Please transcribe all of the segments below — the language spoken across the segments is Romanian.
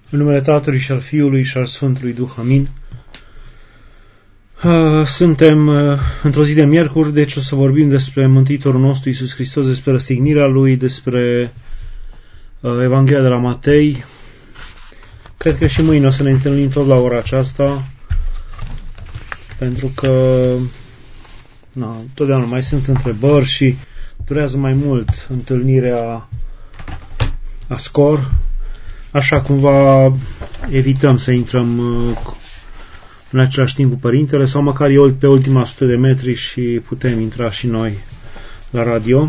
În numele Tatălui și al Fiului și al Sfântului Duh. Amin. Suntem într-o zi de miercuri, deci o să vorbim despre Mântuitorul nostru Iisus Hristos, despre răstignirea Lui, despre Evanghelia de la Matei. Cred că și mâine o să ne întâlnim tot la ora aceasta, pentru că totdeauna mai sunt întrebări și durează mai mult întâlnirea la scor. Așa cumva evităm să intrăm în același timp cu părintele, sau măcar eu pe ultima 100 de metri și putem intra și noi la radio.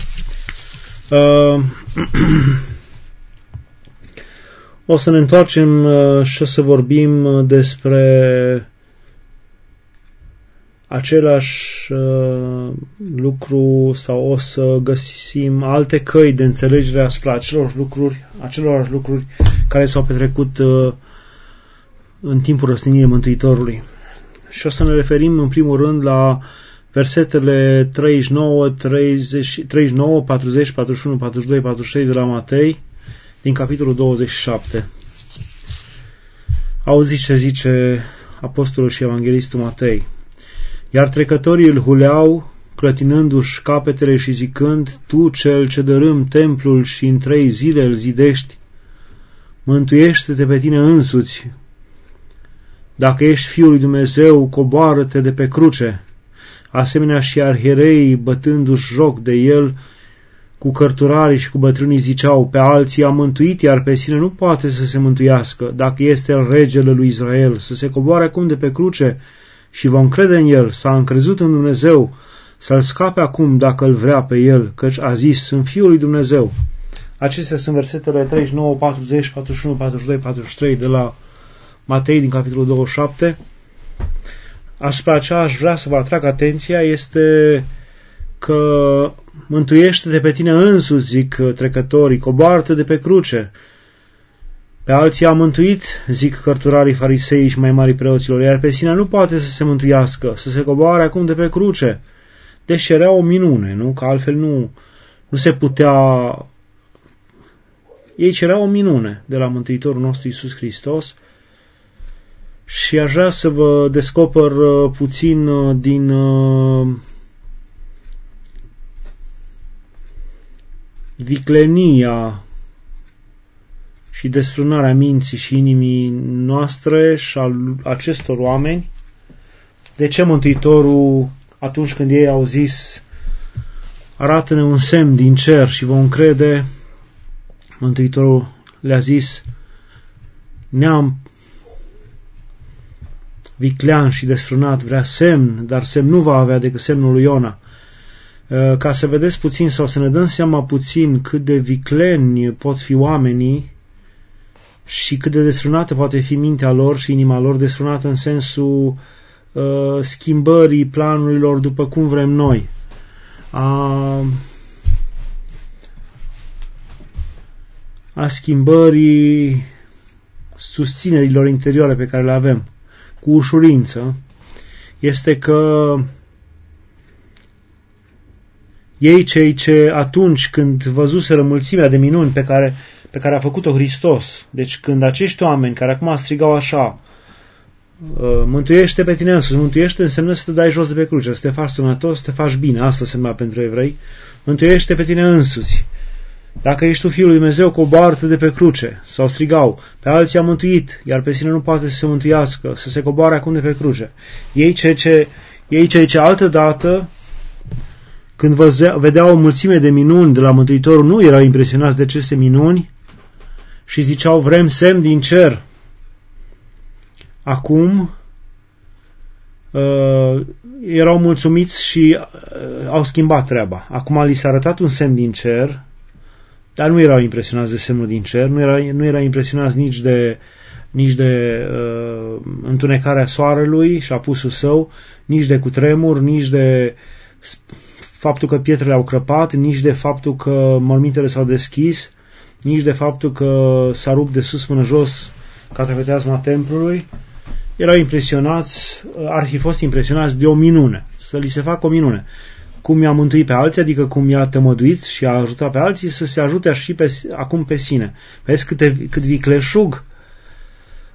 O să ne întoarcem și o să vorbim despre același lucru, sau o să găsim alte căi de înțelegere asupra acelorași lucruri care s-au petrecut în timpul răstignirii Mântuitorului. Și o să ne referim în primul rând la versetele 39, 40, 41, 42, 43 de la Matei, din capitolul 27. Auziți ce zice apostolul și evanghelistul Matei. Iar trecătorii îl huleau, clătinându-și capetele și zicând: Tu, cel ce dărâm templul și în 3 zile îl zidești, mântuiește-te pe tine însuți. Dacă ești Fiul lui Dumnezeu, coboară-te de pe cruce. Asemenea și arhiereii, bătându-și joc de el, cu cărturarii și cu bătrânii ziceau: Pe alții a mântuit, iar pe sine nu poate să se mântuiască. Dacă este el regele lui Israel, să se coboare acum de pe cruce și vom crede în el. S-a încrezut în Dumnezeu, să-l scape acum dacă îl vrea pe el, căci a zis: Sunt Fiul lui Dumnezeu. Acestea sunt versetele 39, 40, 41, 42, 43 de la Matei din capitolul 27. Asupra ce aș vrea să vă atrag atenția este că mântuiește-te pe tine însuți, zic trecătorii, coboară-te de pe cruce. Pe alții a mântuit, zic cărturarii, farisei și mai mari preoților, iar pe sine nu poate să se mântuiască, să se coboare acum de pe cruce. Deci era o minune, nu? Că altfel nu se putea. Ei cereau o minune de la Mântuitorul nostru Iisus Hristos. Și aș vrea să vă descoper puțin din viclenia și desfrânarea minții și inimii noastre și al acestor oameni. De ce Mântuitorul, atunci când ei au zis: arată-ne un semn din cer și vom crede, Mântuitorul le-a zis: neam viclean și desfrânat vrea semn, dar semn nu va avea decât semnul lui Iona. Ca să vedeți puțin sau să ne dăm seama puțin cât de vicleni pot fi oamenii și cât de desfrânată poate fi mintea lor și inima lor, desfrânată în sensul schimbării planurilor după cum vrem noi, a schimbării susținerilor interioare pe care le avem cu ușurință, este că ei, cei ce atunci când văzuseră mulțimea de minuni pe care a făcut-o Hristos, deci când acești oameni care acum strigau așa: mântuiește pe tine însuți, mântuiește înseamnă să te dai jos de pe cruce, să te faci sănătos, să te faci bine, asta semna pentru evrei, mântuiește pe tine însuți. Dacă ești tu Fiul lui Dumnezeu, coboară-te de pe cruce. Sau strigau: pe alții a mântuit, iar pe sine nu poate să se mântuiască, să se coboare acum de pe cruce. Ei cei ce altă dată, când vedeau o mulțime de minuni de la Mântuitorul, nu erau impresionați de aceste minuni și ziceau: vrem semn din cer. Acum erau mulțumiți și au schimbat treaba. Acum li s-a arătat un semn din cer, dar nu erau impresionați de semnul din cer, nu erau impresionați nici de întunecarea soarelui și apusul său, nici de cutremur, nici de faptul că pietrele au crăpat, nici de faptul că mormintele s-au deschis, nici de faptul că s-a rupt de sus până jos cateveteazma templului. Erau impresionați, ar fi fost impresionați de o minune, să li se facă o minune. Cum i-a mântuit pe alții, adică cum i-a tămăduit și a ajutat pe alții, să se ajute și acum pe sine. Vezi cât vicleșug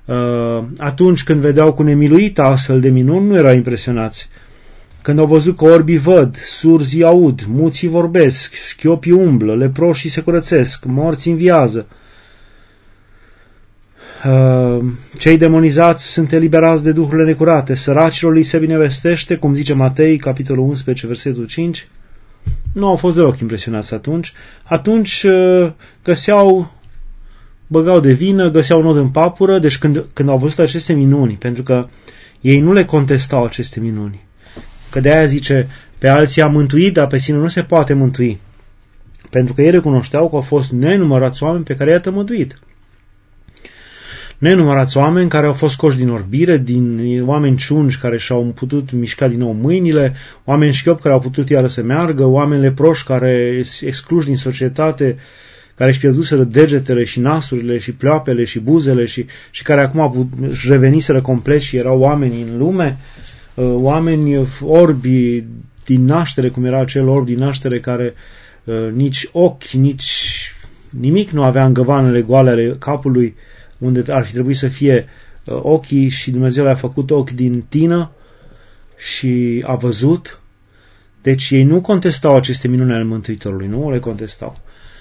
Atunci când vedeau cu nemiluită astfel de minuni, nu erau impresionați. Când au văzut că orbii văd, surzii aud, muții vorbesc, șchiopii umblă, leproșii se curățesc, morții înviază, cei demonizați sunt eliberați de duhurile necurate, săracilor li se binevestește, cum zice Matei, capitolul 11, versetul 5, nu au fost deloc impresionați atunci. Atunci băgau de vină, găseau nod în papură, deci când au văzut aceste minuni, pentru că ei nu le contestau aceste minuni, că de aia zice, pe alții a mântuit, dar pe sine nu se poate mântui, pentru că ei recunoșteau că au fost nenumărați oameni pe care i-a tămăduit. Nenumărați oameni care au fost scoși din orbire, din oameni ciungi care și-au putut mișca din nou mâinile, oameni șchiopi care au putut iară să meargă, oameni leproși care excluși din societate, care își pierduseră degetele și nasurile și pleoapele și buzele și care acum își reveniseră complet și erau oameni în lume, oameni orbi din naștere, cum era acel orb din naștere care nici ochi, nici nimic nu avea în găvanele goale ale capului, unde ar fi trebuit să fie ochii, și Dumnezeu le-a făcut ochi din tină și a văzut. Deci ei nu contestau aceste minuni ale Mântuitorului, nu le contestau.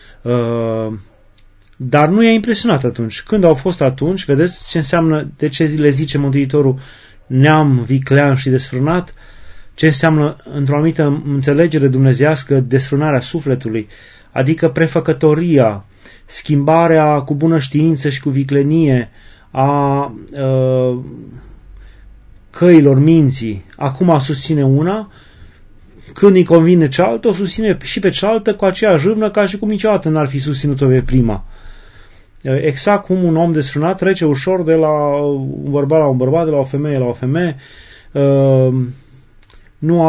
Dar nu i-a impresionat atunci. Când au fost atunci, vedeți ce înseamnă, de ce le zice Mântuitorul neam viclean și desfrânat, ce înseamnă într-o anumită înțelegere dumnezeiască desfrânarea sufletului, adică prefăcătoria, schimbarea cu bună știință și cu viclenie a căilor minții. Acum susține una, când îi convine cealaltă, o susține și pe cealaltă cu aceeași râvnă ca și cum niciodată n-ar fi susținut-o pe prima. Exact cum un om desfrânat trece ușor de la un bărbat la un bărbat, de la o femeie la o femeie, nu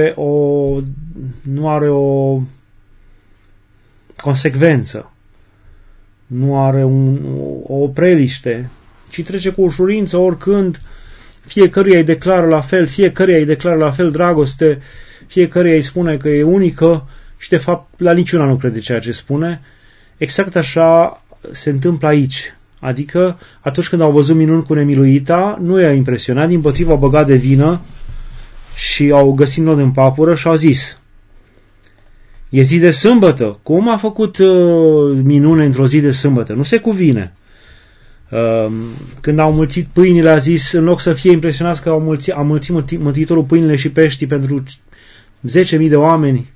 are o consecvență, nu are o opreliște, ci trece cu ușurință oricând, fiecăruia îi declară la fel, fiecăruia îi declară la fel dragoste, fiecăruia îi spune că e unică și de fapt la niciuna nu crede ceea ce spune. Exact așa se întâmplă aici. Adică atunci când au văzut minuni cu nemiluita, nu i-a impresionat, dimpotrivă au băgat de vină și au găsit nod în papură și au zis: e zi de sâmbătă, cum a făcut minune într-o zi de sâmbătă? Nu se cuvine. Când au mulțit pâinile, a zis, în loc să fie impresionați că a mulțit Mântuitorul pâinile și peștii pentru 10.000 de oameni,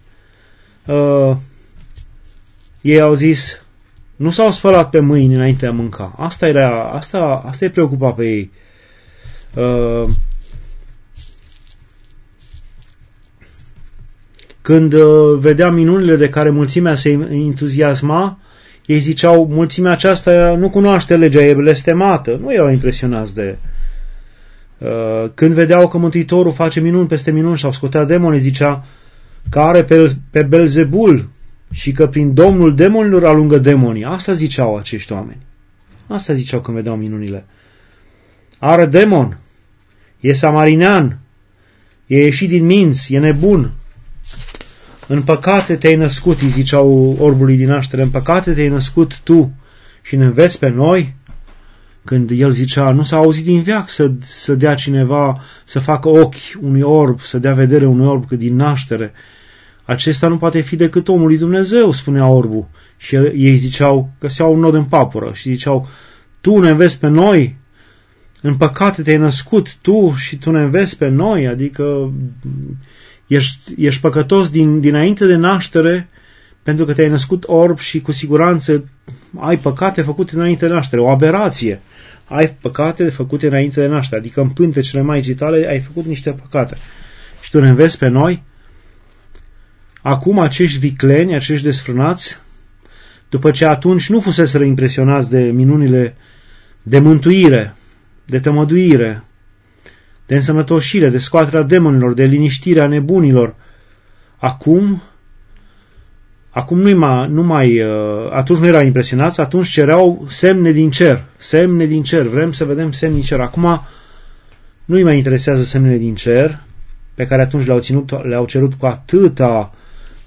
ei au zis, nu s-au spălat pe mâini înainte de a mânca. Asta îi preocupa pe ei. Când vedea minunile de care mulțimea se entuziasma, ei ziceau, mulțimea aceasta nu cunoaște legea, e blestemată. Nu erau impresionați de... Când vedeau că Mântuitorul face minuni peste minuni și au scotea demoni, zicea că are pe Belzebul și că prin Domnul demonilor alungă demonii. Asta ziceau acești oameni. Asta ziceau când vedeau minunile. Are demon, e samarinean, e ieșit din minți, e nebun. În păcate te-ai născut, îi ziceau orbului din naștere, în păcate te-ai născut tu și ne înveți pe noi? Când el zicea, nu s-a auzit din veac să dea cineva, să facă ochi unui orb, să dea vedere unui orb că din naștere. Acesta nu poate fi decât omul lui Dumnezeu, spunea orbul. Și ei ziceau, găseau un nod în papură și ziceau, tu ne înveți pe noi? În păcate te-ai născut tu și tu ne înveți pe noi? Adică ești păcătos dinainte de naștere pentru că te-ai născut orb și cu siguranță ai păcate făcute înainte de naștere. O aberație. Ai păcate făcute înainte de naștere. Adică în pântecele Maicii tale ai făcut niște păcate. Și tu ne înveți pe noi? Acum acești vicleni, acești desfrânați, după ce atunci nu fuseseră impresionați de minunile de mântuire, de tămăduire, de însănătoșire, de scoaterea demonilor, de liniștirea nebunilor, acum atunci nu erau impresionați, atunci cereau semne din cer, vrem să vedem semne din cer. Acum nu-i mai interesează semnele din cer, pe care atunci le-au cerut cu atâta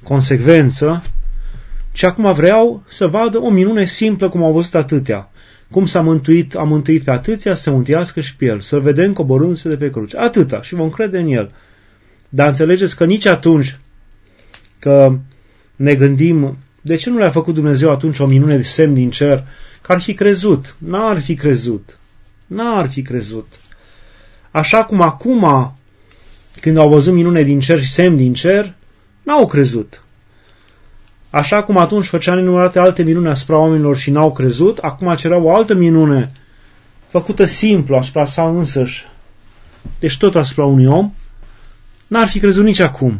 consecvență, ci acum vreau să vadă o minune simplă cum au văzut atâtea. cum a mântuit pe atâția, să se mântuiască și pe el, să-l vedem coborându-se de pe cruce. Atâta. Și vom crede în el. Dar înțelegeți că nici atunci că ne gândim, de ce nu le-a făcut Dumnezeu atunci o minune de semn din cer? Că ar fi crezut. N-ar fi crezut. N-ar fi crezut. Așa cum acum, când au văzut minune din cer și semn din cer, n-au crezut. Așa cum atunci făcea nenumărate alte minuni asupra oamenilor și n-au crezut, acum cereau o altă minune făcută simplu asupra sa însăși. Deci tot asupra unui om, n-ar fi crezut nici acum.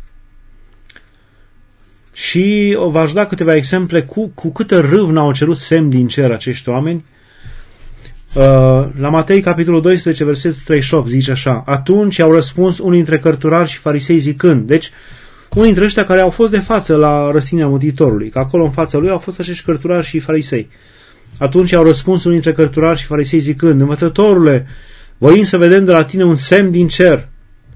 Și v-aș da câteva exemple cu câtă râvnă au cerut semn din cer acești oameni. La Matei, capitolul 12, versetul 38, zice așa: atunci i-au răspuns unii dintre cărturari și farisei zicând, deci unii dintre ăștia care au fost de față la răstignirea Mântuitorului, că acolo în fața lui au fost acești cărturari și farisei. Atunci i-au răspuns unii dintre cărturari și farisei zicând, învățătorule, voim să vedem de la tine un semn din cer.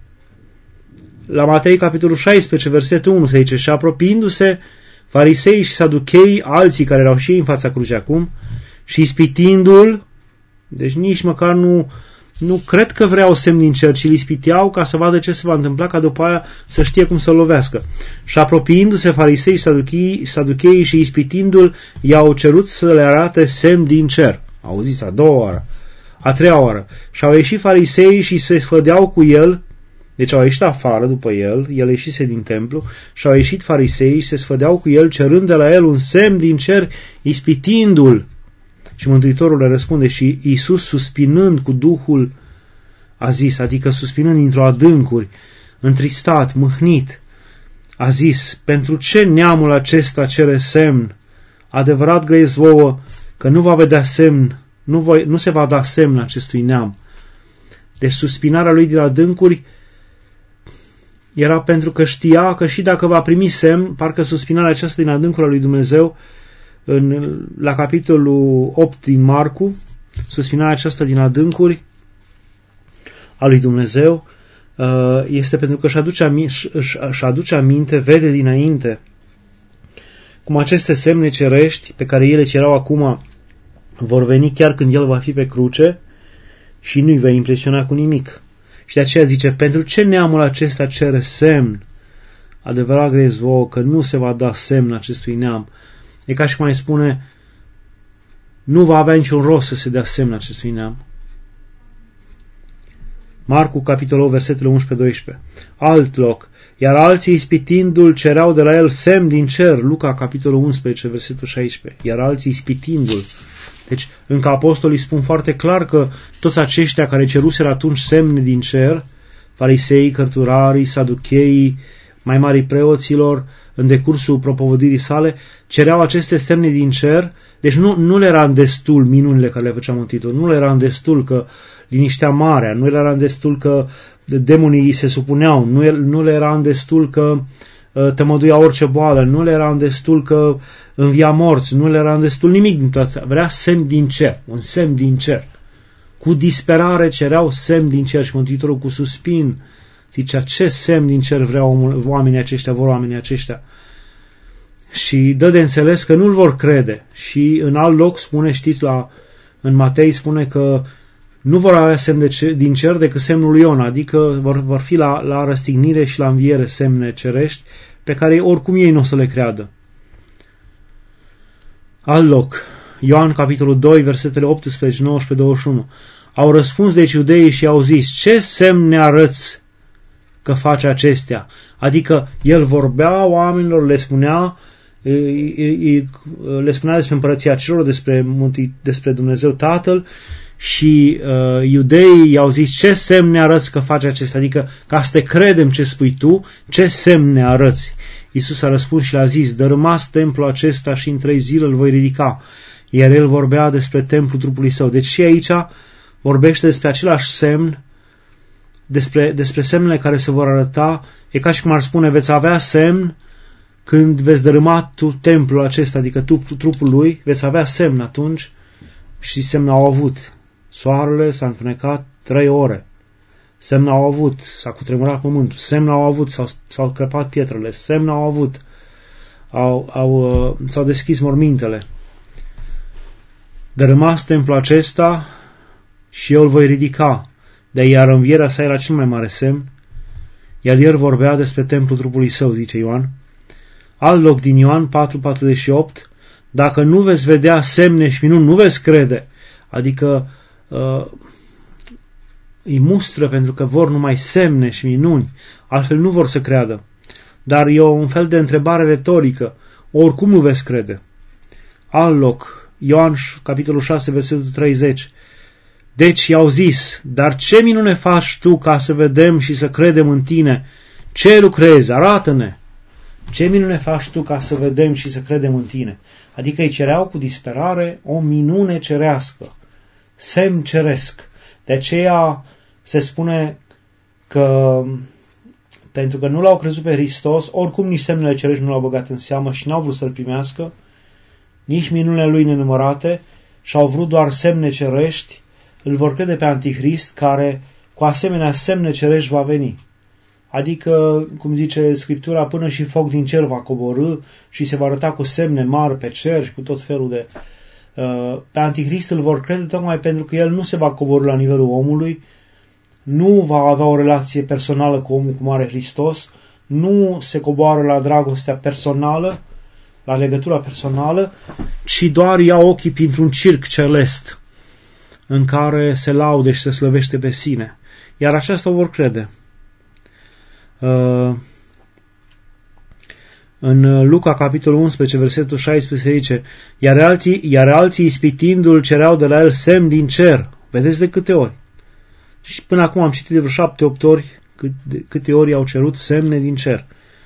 La Matei, capitolul 16, versetul 1, se zice, și apropiindu-se farisei și saduchei, alții care erau și în fața crucii acum, și ispitindu-l, deci nici măcar nu cred că vreau semn din cer, ci îl ispiteau ca să vadă ce se va întâmpla, ca după aia să știe cum să lovească. Și apropiindu-se farisei și saducheii și ispitindu-l, i-au cerut să le arate semn din cer. Auziți, a doua oară, a treia oară. Și au ieșit farisei și se sfădeau cu el, deci au ieșit afară după el ieșise din templu, și au ieșit farisei și se sfădeau cu el, cerând de la el un semn din cer, ispitindu-l. Și Mântuitorul le răspunde și Iisus, suspinând cu Duhul, a zis, adică suspinând dintr-o adâncuri, întristat, mâhnit, a zis, pentru ce neamul acesta cere semn? Adevărat grăiesc vouă că nu va vedea semn, nu se va da semn acestui neam. Deci suspinarea lui din adâncuri era pentru că știa că și dacă va primi semn, parcă suspinarea aceasta din adâncul lui Dumnezeu, la capitolul 8 din Marcu, suspinarea aceasta din adâncuri a lui Dumnezeu, este pentru că își aduce aminte, vede dinainte cum aceste semne cerești pe care ele cerau acum vor veni chiar când el va fi pe cruce și nu-i va impresiona cu nimic. Și de aceea zice, pentru ce neamul acesta cere semn? Adevărat grăiesc vouă că nu se va da semn acestui neam. E ca și cum mai spune, nu va avea niciun rost să se dea semn acestui neam. Marcu, capitolul 8, versetele 11-12. Alt loc. Iar alții, ispitindu-l, cereau de la el semn din cer. Luca, capitolul 11, versetul 16. Iar alții, ispitindu-l. Deci, încă apostolii spun foarte clar că toți aceștia care ceruseră atunci semne din cer, farisei, cărturarii, saducheii, mai mari preoților, în decursul propovădirii sale, cereau aceste semne din cer. Deci nu le era destul minunile care le făcea Mântuitorul, nu le era destul că liniștea marea, nu le era destul că demonii se supuneau, nu le era destul că tămăduia orice boală, nu le era destul că învia morți, nu le era destul nimic din toate astea. Vrea semn din cer, un semn din cer. Cu disperare cereau semn din cer și Mântuitorul cu suspin zicea, ce semn din cer vreau oamenii aceștia? Și dă de înțeles că nu-l vor crede. Și în alt loc spune, știți, în Matei spune că nu vor avea semn din cer decât semnul lui Iona, adică vor fi la răstignire și la înviere semne cerești pe care oricum ei nu o să le creadă. Alt loc, Ioan capitolul 2, versetele 18, 19, 21. Au răspuns deci iudeii și au zis, ce semn ne arăți că face acestea? Adică el vorbea oamenilor, le spunea despre împărăția celor, despre Dumnezeu Tatăl și iudeii i-au zis, ce semn ne arăți că face acestea? Adică ca să te credem ce spui tu, ce semn ne arăți? Iisus a răspuns și le-a zis, dărâmați templul acesta și în 3 zile îl voi ridica. Iar el vorbea despre templul trupului său. Deci și aici vorbește despre același semn, despre semnele care se vor arăta. E ca și cum ar spune, veți avea semn când veți dărâma templul acesta, adică trupul lui, veți avea semn atunci. Și semn au avut. Soarele s-a întunecat 3 ore. Semn au avut, s-a cutremurat pământul. Semn au avut, s-au crăpat pietrele. Semn au avut, s-au deschis mormintele. Dărâmați templul acesta și eu îl voi ridica, de iar învierea sa era cel mai mare semn, iar el vorbea despre templul trupului său, zice Ioan. Alt loc din Ioan 4:48, dacă nu veți vedea semne și minuni, nu veți crede. Adică îi mustră pentru că vor numai semne și minuni, altfel nu vor să creadă. Dar e un fel de întrebare retorică, oricum nu veți crede. Alt loc, Ioan capitolul 6, versetul 30. Deci i-au zis, dar ce minune faci tu ca să vedem și să credem în tine? Ce lucrezi? Arată-ne! Ce minune faci tu ca să vedem și să credem în tine? Adică îi cereau cu disperare o minune cerească, semn ceresc. De aceea se spune că pentru că nu l-au crezut pe Hristos, oricum nici semnele cerești nu l-au băgat în seamă și n-au vrut să-l primească, nici minunile lui nenumărate, și au vrut doar semne cerești, îl vor crede pe Antichrist, care cu asemenea semne cerești va veni. Adică, cum zice Scriptura, până și foc din cer va coborî și se va arăta cu semne mari pe cer și cu tot felul de... Pe Antichrist îl vor crede tocmai pentru că el nu se va coborî la nivelul omului, nu va avea o relație personală cu omul, cum are Hristos, nu se coboară la dragostea personală, la legătura personală, ci doar ia ochii printr-un circ celest în care se laude și se slăvește pe sine. Iar aceasta o vor crede. În Luca, capitolul 11, versetul 16, zice, iar alții ispitindu-l cereau de la el semn din cer. Vedeți de câte ori? Și până acum am citit de vreo 7-8 ori câte ori au cerut semne din cer.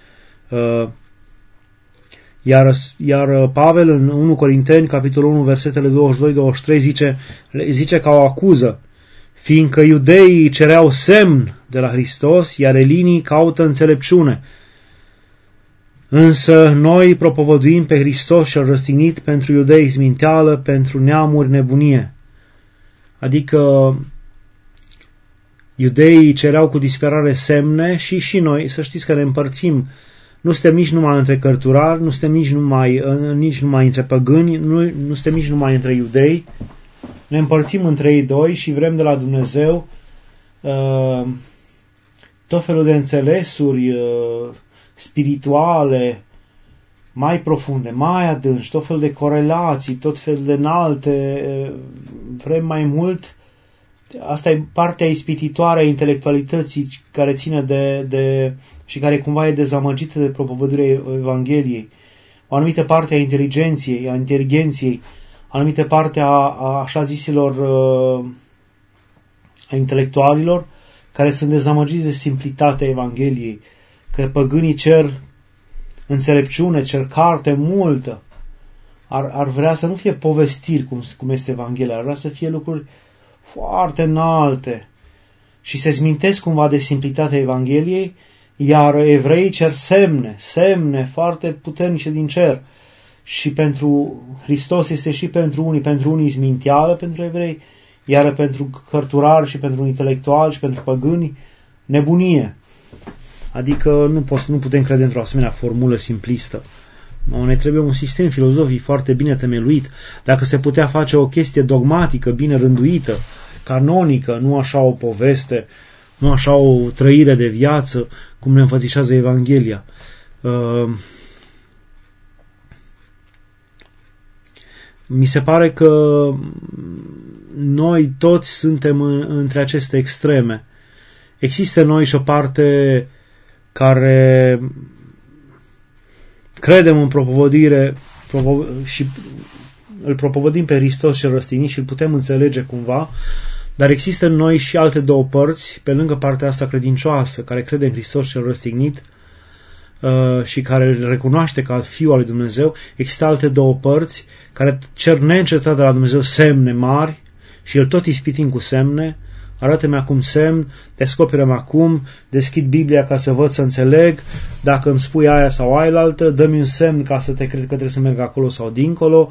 Iar Pavel în 1 Corinteni, capitolul 1, versetele 22-23, zice ca o acuză, fiindcă iudeii cereau semn de la Hristos, iar elinii caută înțelepciune. Însă noi propovăduim pe Hristos cel răstignit, pentru iudei sminteală, pentru neamuri nebunie. Adică iudeii cereau cu disperare semne și noi, să știți că ne împărțim. Nu suntem nici numai între cărturari, nu suntem nici numai între păgâni, nu suntem nici numai între iudei. Ne împărțim între ei doi și vrem de la Dumnezeu tot felul de înțelesuri spirituale mai profunde, mai adânci, tot felul de corelații, tot felul de înalte, vrem mai mult. Asta e partea ispititoare a intelectualității care ține de și care cumva e dezamăgită de propovădurea Evangheliei. O anumită parte a inteligenției, o anumită parte a așa zisilor a intelectualilor care sunt dezamăgiți de simplitatea Evangheliei, că păgânii cer înțelepciune, cer carte multă. Ar vrea să nu fie povestiri cum este Evanghelia, ar vrea să fie lucruri foarte înalte și se smintesc cumva de simplitatea Evangheliei, iar evreii cer semne foarte puternice din cer. Și pentru Hristos este și pentru unii sminteală pentru evrei, iar pentru cărturari și pentru intelectuali și pentru păgâni nebunie. Adică nu putem crede într-o asemenea formulă simplistă. Ne trebuie un sistem filozofic foarte bine temeluit. Dacă se putea face o chestie dogmatică, bine rânduită, canonică, nu așa o poveste, nu așa o trăire de viață, cum ne înfățișează Evanghelia. Mi se pare că noi toți suntem între aceste extreme. Există noi și o parte care credem în propovădire și îl propovădim pe Hristos cel răstignit și îl putem înțelege cumva, dar există în noi și alte două părți, pe lângă partea asta credincioasă, care crede în Hristos cel răstignit și care îl recunoaște ca Fiul al lui Dumnezeu. Există alte două părți care cer neîncetat de la Dumnezeu semne mari și îl tot ispitim cu semne. Arată-mi acum semn, descoperă-mi acum, deschid Biblia ca să văd, să înțeleg, dacă îmi spui aia sau ailaltă, dă-mi un semn ca să te cred că trebuie să merg acolo sau dincolo,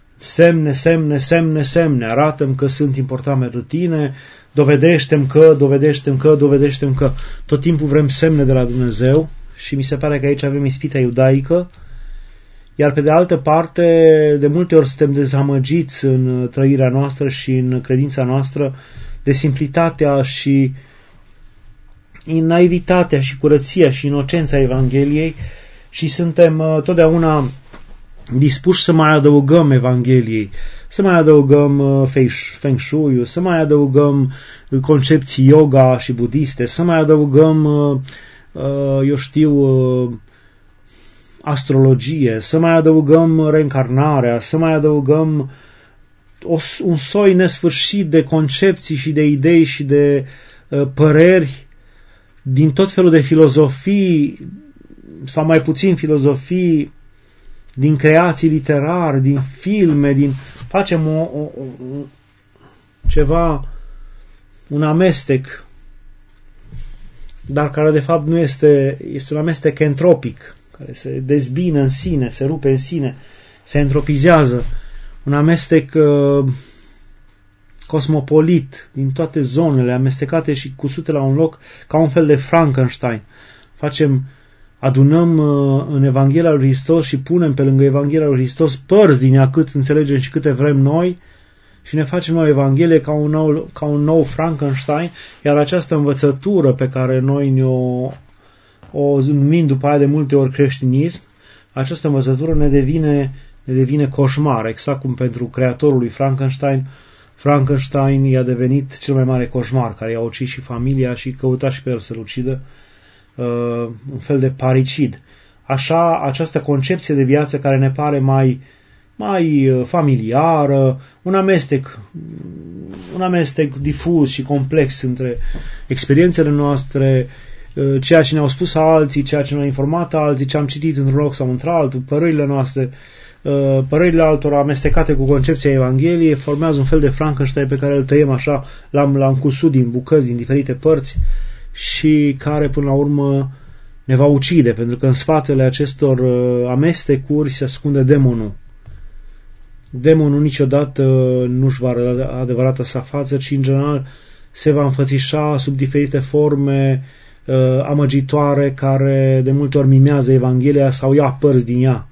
semne, arată-mi că sunt important pentru tine, dovedește-mi că, tot timpul vrem semne de la Dumnezeu și mi se pare că aici avem ispita iudaică, Iar pe de altă parte, de multe ori suntem dezamăgiți în trăirea noastră și în credința noastră de simplitatea și naivitatea și curăția și inocența Evangheliei și suntem totdeauna dispuși să mai adăugăm Evangheliei, să mai adăugăm Feng Shui, să mai adăugăm concepții yoga și budiste, să mai adăugăm, astrologie, să mai adăugăm reîncarnarea, să mai adăugăm un soi nesfârșit de concepții și de idei și de păreri din tot felul de filozofii sau mai puțin filozofii, din creații literare, din filme, facem un amestec, dar care de fapt nu este un amestec entropic, care se dezbină în sine, se rupe în sine, se entropizează, un amestec cosmopolit, din toate zonele, amestecate și cusute la un loc, ca un fel de Frankenstein. Adunăm în Evanghelia lui Hristos și punem pe lângă Evanghelia lui Hristos părți din ea cât înțelegem și câte vrem noi și ne facem o Evanghelie ca un nou Frankenstein, iar această învățătură pe care noi o numim după aia de multe ori creștinism, această învățătură ne devine coșmar, exact cum pentru creatorul lui Frankenstein i-a devenit cel mai mare coșmar, care i-a ucis și familia și căuta și pe el să-l ucidă, un fel de parricid. Așa, această concepție de viață care ne pare mai familiară, un amestec difuz și complex între experiențele noastre, ceea ce ne-au spus alții, ceea ce ne-au informat alții, ce am citit într-un loc sau într-altul, părerile noastre, părerile altora amestecate cu concepția Evangheliei, formează un fel de Frankenstein pe care îl tăiem așa, l-am cusut din bucăți, din diferite părți și care până la urmă ne va ucide, pentru că în spatele acestor amestecuri se ascunde demonul. Demonul niciodată nu-și va arăta adevărata sa față, ci în general se va înfățișa sub diferite forme amăgitoare care de multe ori mimează Evanghelia sau ia părți din ea.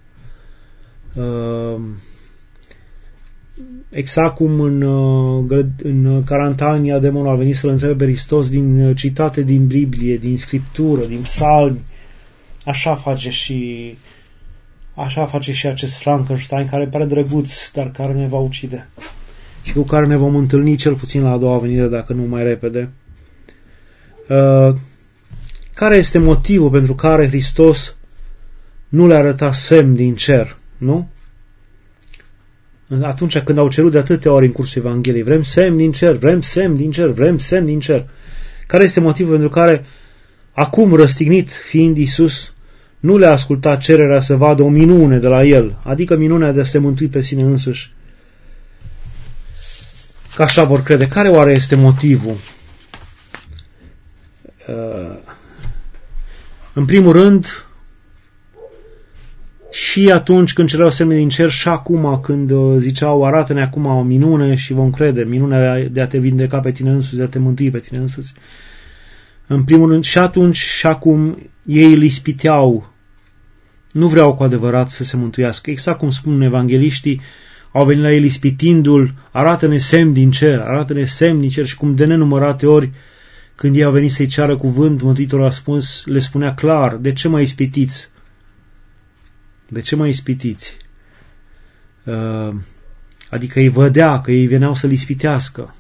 Exact cum în Carantania demonul a venit să-l întrebe pe Hristos din citate din Biblie, din Scriptură, din Psalmi, așa face și acest Frankenstein, care pare drăguț, dar care ne va ucide și cu care ne vom întâlni cel puțin la a doua venire, dacă nu mai repede. Care este motivul pentru care Hristos nu le arăta semn din cer, nu? Atunci când au cerut de atâtea ori în cursul Evangheliei, vrem semn din cer, vrem semn din cer, vrem semn din cer. Care este motivul pentru care acum, răstignit fiind Iisus, nu le-a ascultat cererea să vadă o minune de la El, adică minunea de a se mântui pe sine însuși? Că așa vor crede. Care oare este motivul? În primul rând, și atunci când cereau semne din cer și acum când ziceau arată-ne acum o minune și vom crede, minunea de a te vindeca pe tine însuți, de a te mântui pe tine însuți. În primul rând, și atunci și acum ei îl ispiteau, nu vreau cu adevărat să se mântuiască. Exact cum spun evangeliștii, au venit la el ispitindu-l, arată-ne semn din cer, arată-ne semn din cer, și cum de nenumărate ori când ei au venit să-i ceară cuvânt, Mântuitorul a spus, le spunea clar, de ce mă ispitiți? De ce mă ispitiți? Adică îi vădea că ei veneau să-l ispitească.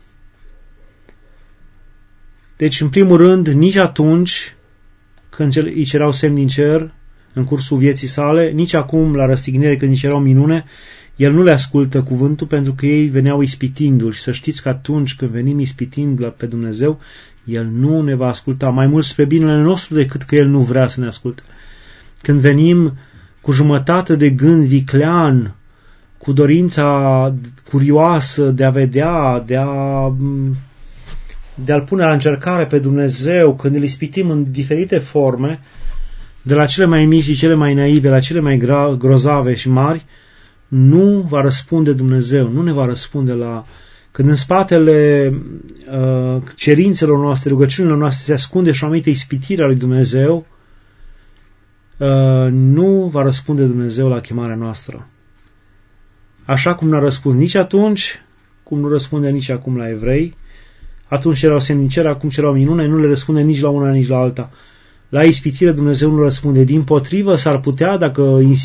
Deci, în primul rând, nici atunci când îi cereau semn din cer, în cursul vieții sale, nici acum, la răstignire, când îi cereau minune, el nu le ascultă cuvântul pentru că ei veneau ispitindu-l. Și să știți că atunci când venim ispitind pe Dumnezeu, el nu ne va asculta, mai mult spre binele nostru decât că el nu vrea să ne asculte. Când venim cu jumătate de gând viclean, cu dorința curioasă de a vedea, de a-L pune la încercare pe Dumnezeu, când îl ispitim în diferite forme, de la cele mai mici și cele mai naive, la cele mai grozave și mari, nu va răspunde Dumnezeu, nu ne va răspunde la... Când în spatele cerințelor noastre, rugăciunilor noastre se ascunde și o anumită ispitire a lui Dumnezeu, nu va răspunde Dumnezeu la chemarea noastră. Așa cum n-a răspuns nici atunci, cum nu răspunde nici acum la evrei, atunci erau semniceri, acum cerau minune, nu le răspunde nici la una, nici la alta. La ispitire Dumnezeu nu răspunde. Dimpotrivă, s-ar putea, dacă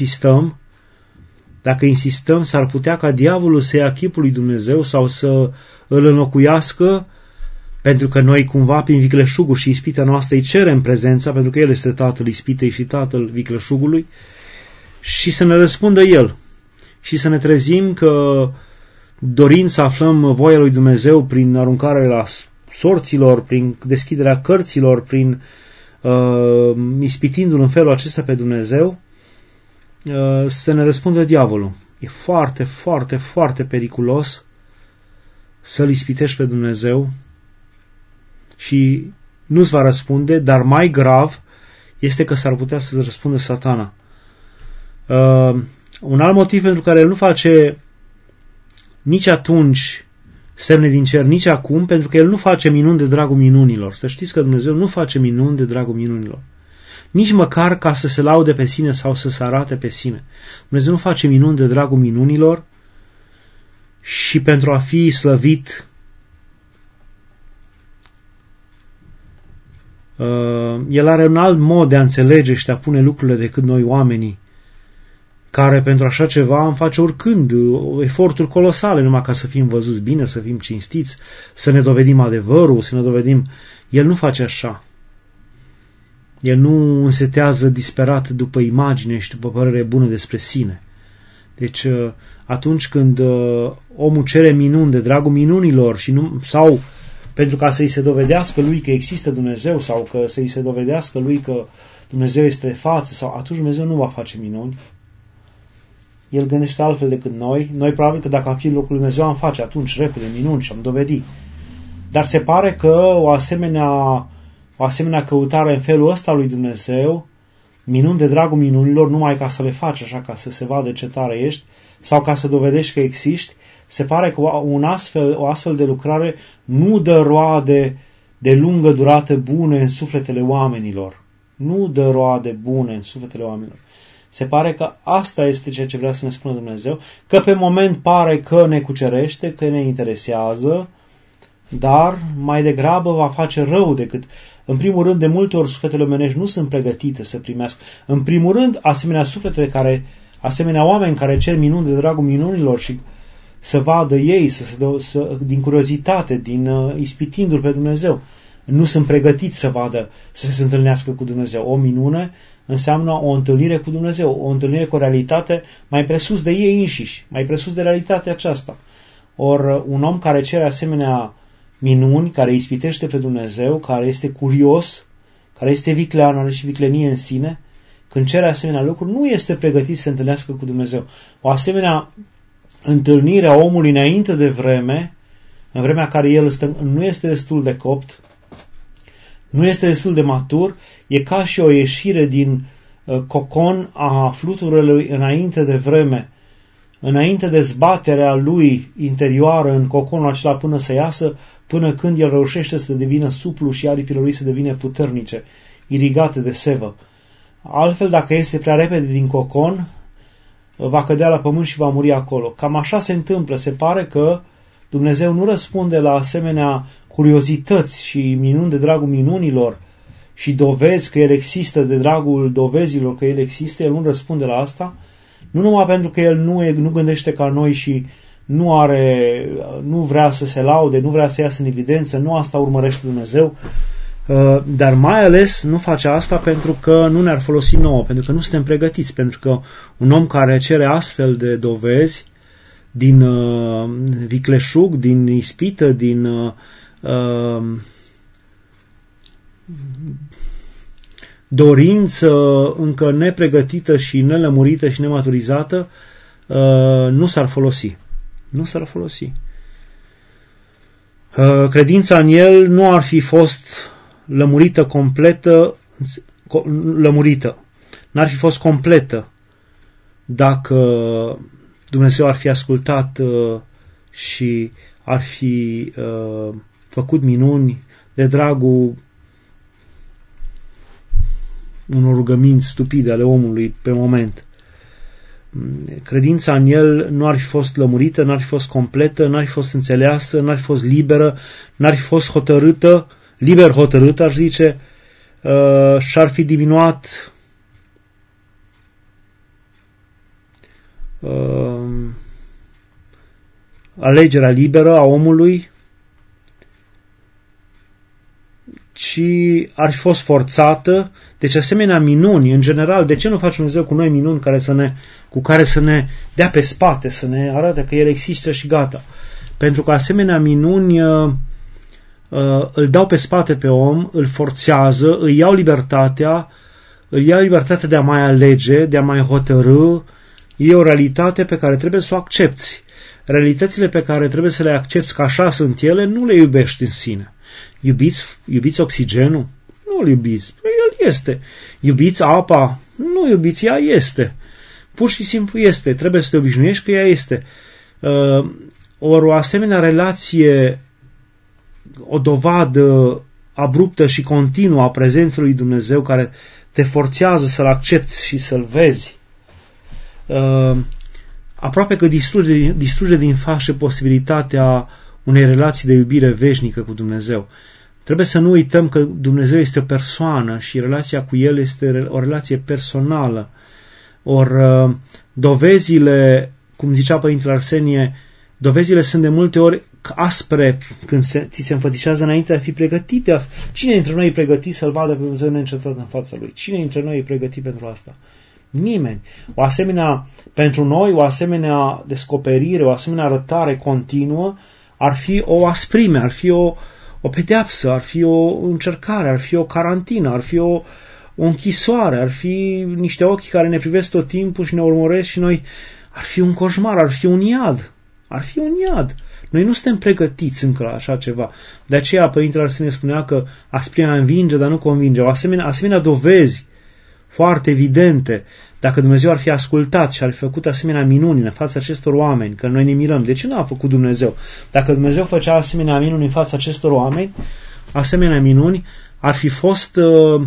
insistăm, s-ar putea ca diavolul să ia chipul lui Dumnezeu sau să îl înlocuiască, pentru că noi cumva prin vicleșugul și ispita noastră îi cerem prezența, pentru că El este Tatăl ispitei și Tatăl vicleșugului, și să ne răspundă El. Și să ne trezim că dorind să aflăm voia lui Dumnezeu prin aruncarea la sorților, prin deschiderea cărților, prin ispitindu-L în felul acesta pe Dumnezeu, să ne răspundă diavolul. E foarte, foarte, foarte periculos să-L ispitești pe Dumnezeu și nu-ți va răspunde, dar mai grav este că s-ar putea să-ți răspundă Satana. Un alt motiv pentru care El nu face nici atunci semne din cer, nici acum, pentru că El nu face minuni de dragul minunilor. Să știți că Dumnezeu nu face minuni de dragul minunilor. Nici măcar ca să se laude pe sine sau să se arate pe sine. Dumnezeu nu face minuni de dragul minunilor și pentru a fi slăvit. El are un alt mod de a înțelege și de a pune lucrurile decât noi oamenii, care pentru așa ceva am face oricând eforturi colosale, numai ca să fim văzuți bine, să fim cinstiți, să ne dovedim adevărul, să ne dovedim. El nu face așa. El nu însetează disperat după imagine și după părere bună despre sine. Deci atunci când omul cere minuni de dragul minunilor sau pentru ca să-i se dovedească lui că există Dumnezeu sau că să-i se dovedească lui că Dumnezeu este de față, sau atunci Dumnezeu nu va face minuni. El gândește altfel decât noi. Noi probabil că dacă am fi în locul lui Dumnezeu am face atunci repede minuni și am dovedit. Dar se pare că o asemenea căutare în felul ăsta lui Dumnezeu, minuni de dragul minunilor, numai ca să le faci așa, ca să se vadă ce tare ești, sau ca să dovedești că existi, se pare că o astfel de lucrare nu dă roade de lungă durată bune în sufletele oamenilor. Nu dă roade bune în sufletele oamenilor. Se pare că asta este ceea ce vrea să ne spună Dumnezeu, că pe moment pare că ne cucerește, că ne interesează, dar mai degrabă va face rău decât... În primul rând, de multe ori sufletele omenești nu sunt pregătite să primească. În primul rând, asemenea oameni care cer minuni de dragul minunilor și să vadă ei, din curiozitate, din ispitindu-L pe Dumnezeu, nu sunt pregătiți să vadă, să se întâlnească cu Dumnezeu. O minune înseamnă o întâlnire cu Dumnezeu, o întâlnire cu o realitate mai presus de ei înșiși, mai presus de realitatea aceasta. Or, un om care cere asemenea minuni, care ispitește pe Dumnezeu, care este curios, care este viclean, are și viclenie în sine, când cere asemenea lucruri, nu este pregătit să se întâlnească cu Dumnezeu. O asemenea întâlnire a omului înainte de vreme, în vremea care el nu este destul de copt, nu este destul de matur, e ca și o ieșire din cocon a fluturelui înainte de vreme, înainte de zbaterea lui interioară în coconul acela până să iasă, până când el reușește să devină suplu și aripile lui să devină puternice, irigate de sevă. Altfel, dacă iese prea repede din cocon, va cădea la pământ și va muri acolo. Cam așa se întâmplă. Se pare că Dumnezeu nu răspunde la asemenea curiozități și minuni de dragul minunilor și dovezi că El există, de dragul dovezilor că El există. El nu răspunde la asta, nu numai pentru că El nu gândește ca noi și nu vrea să se laude, nu vrea să iasă în evidență, nu asta urmărește Dumnezeu, dar mai ales nu face asta pentru că nu ne-ar folosi nouă, pentru că nu suntem pregătiți, pentru că un om care cere astfel de dovezi din vicleșug, din ispită, din dorință încă nepregătită și nelămurită și nematurizată, nu s-ar folosi. Nu s-ar folosi. Credința în El nu ar fi fost lămurită completă, n-ar fi fost completă dacă Dumnezeu ar fi ascultat și ar fi făcut minuni de dragul unor rugăminți stupide ale omului pe moment. Credința în el nu ar fi fost lămurită, n-ar fi fost completă, n-ar fi fost înțeleasă, n-ar fi fost liberă, n-ar fi fost hotărâtă, liber hotărâtă, aș zice, și-ar fi diminuat alegerea liberă a omului, ci ar fi fost forțată. Deci asemenea minuni, în general, de ce nu face Dumnezeu cu noi minuni cu care să ne dea pe spate, să ne arate că El există și gata? Pentru că asemenea minuni îl dau pe spate pe om, îl forțează, îi iau libertatea de a mai alege, de a mai hotărâ. E o realitate pe care trebuie să o accepți. Realitățile pe care trebuie să le accepți că așa sunt ele, nu le iubești în sine. Iubiți oxigenul? Nu îl iubiți. El este. Iubiți apa? Nu iubiți, ea este. Pur și simplu este. Trebuie să te obișnuiești că ea este. Ori o asemenea relație, o dovadă abruptă și continuă a prezenței lui Dumnezeu care te forțează să-L accepți și să-L vezi, aproape că distruge din fașă posibilitatea unei relații de iubire veșnică cu Dumnezeu. Trebuie să nu uităm că Dumnezeu este o persoană și relația cu El este o relație personală. Ori dovezile, cum zicea Părintele Arsenie, dovezile sunt de multe ori aspre când ți se înfățișează înainte de a fi pregătite. Cine dintre noi e pregătit să-L vadă pe Dumnezeu neîncetat în fața Lui? Cine dintre noi e pregătit pentru asta? Nimeni. Pentru noi, o asemenea descoperire, o asemenea arătare continuă ar fi o asprime, ar fi o pedeapsă, ar fi o încercare, ar fi o carantină, ar fi o închisoare, ar fi niște ochi care ne privesc tot timpul și ne urmăresc și noi, ar fi un coșmar, ar fi un iad. Ar fi un iad. Noi nu suntem pregătiți încă la așa ceva. De aceea Părintele Arsenie spunea că asprimea învinge, dar nu convinge. Asemenea dovezi foarte evidente, dacă Dumnezeu ar fi ascultat și ar fi făcut asemenea minuni în fața acestor oameni, că noi ne mirăm, de ce nu a făcut Dumnezeu? Dacă Dumnezeu făcea asemenea minuni în fața acestor oameni, asemenea minuni ar fi fost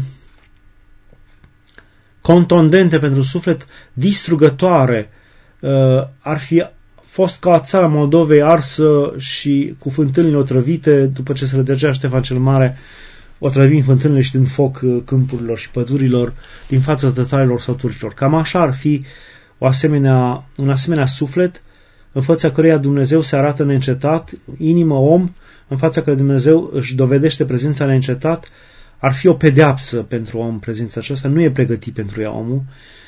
contundente pentru suflet, distrugătoare, ar fi fost ca țara Moldovei arsă și cu fântânile otrăvite, după ce se rădregea Ștefan cel Mare, otrăvind fântânile și din foc câmpurilor și pădurilor din fața tătarilor sau turcilor. Cam așa ar fi un asemenea suflet în fața căreia Dumnezeu se arată neîncetat, inimă om, în fața căreia Dumnezeu își dovedește prezența neîncetat. Ar fi o pedeapsă pentru om prezența aceasta, nu e pregătit pentru ea omul,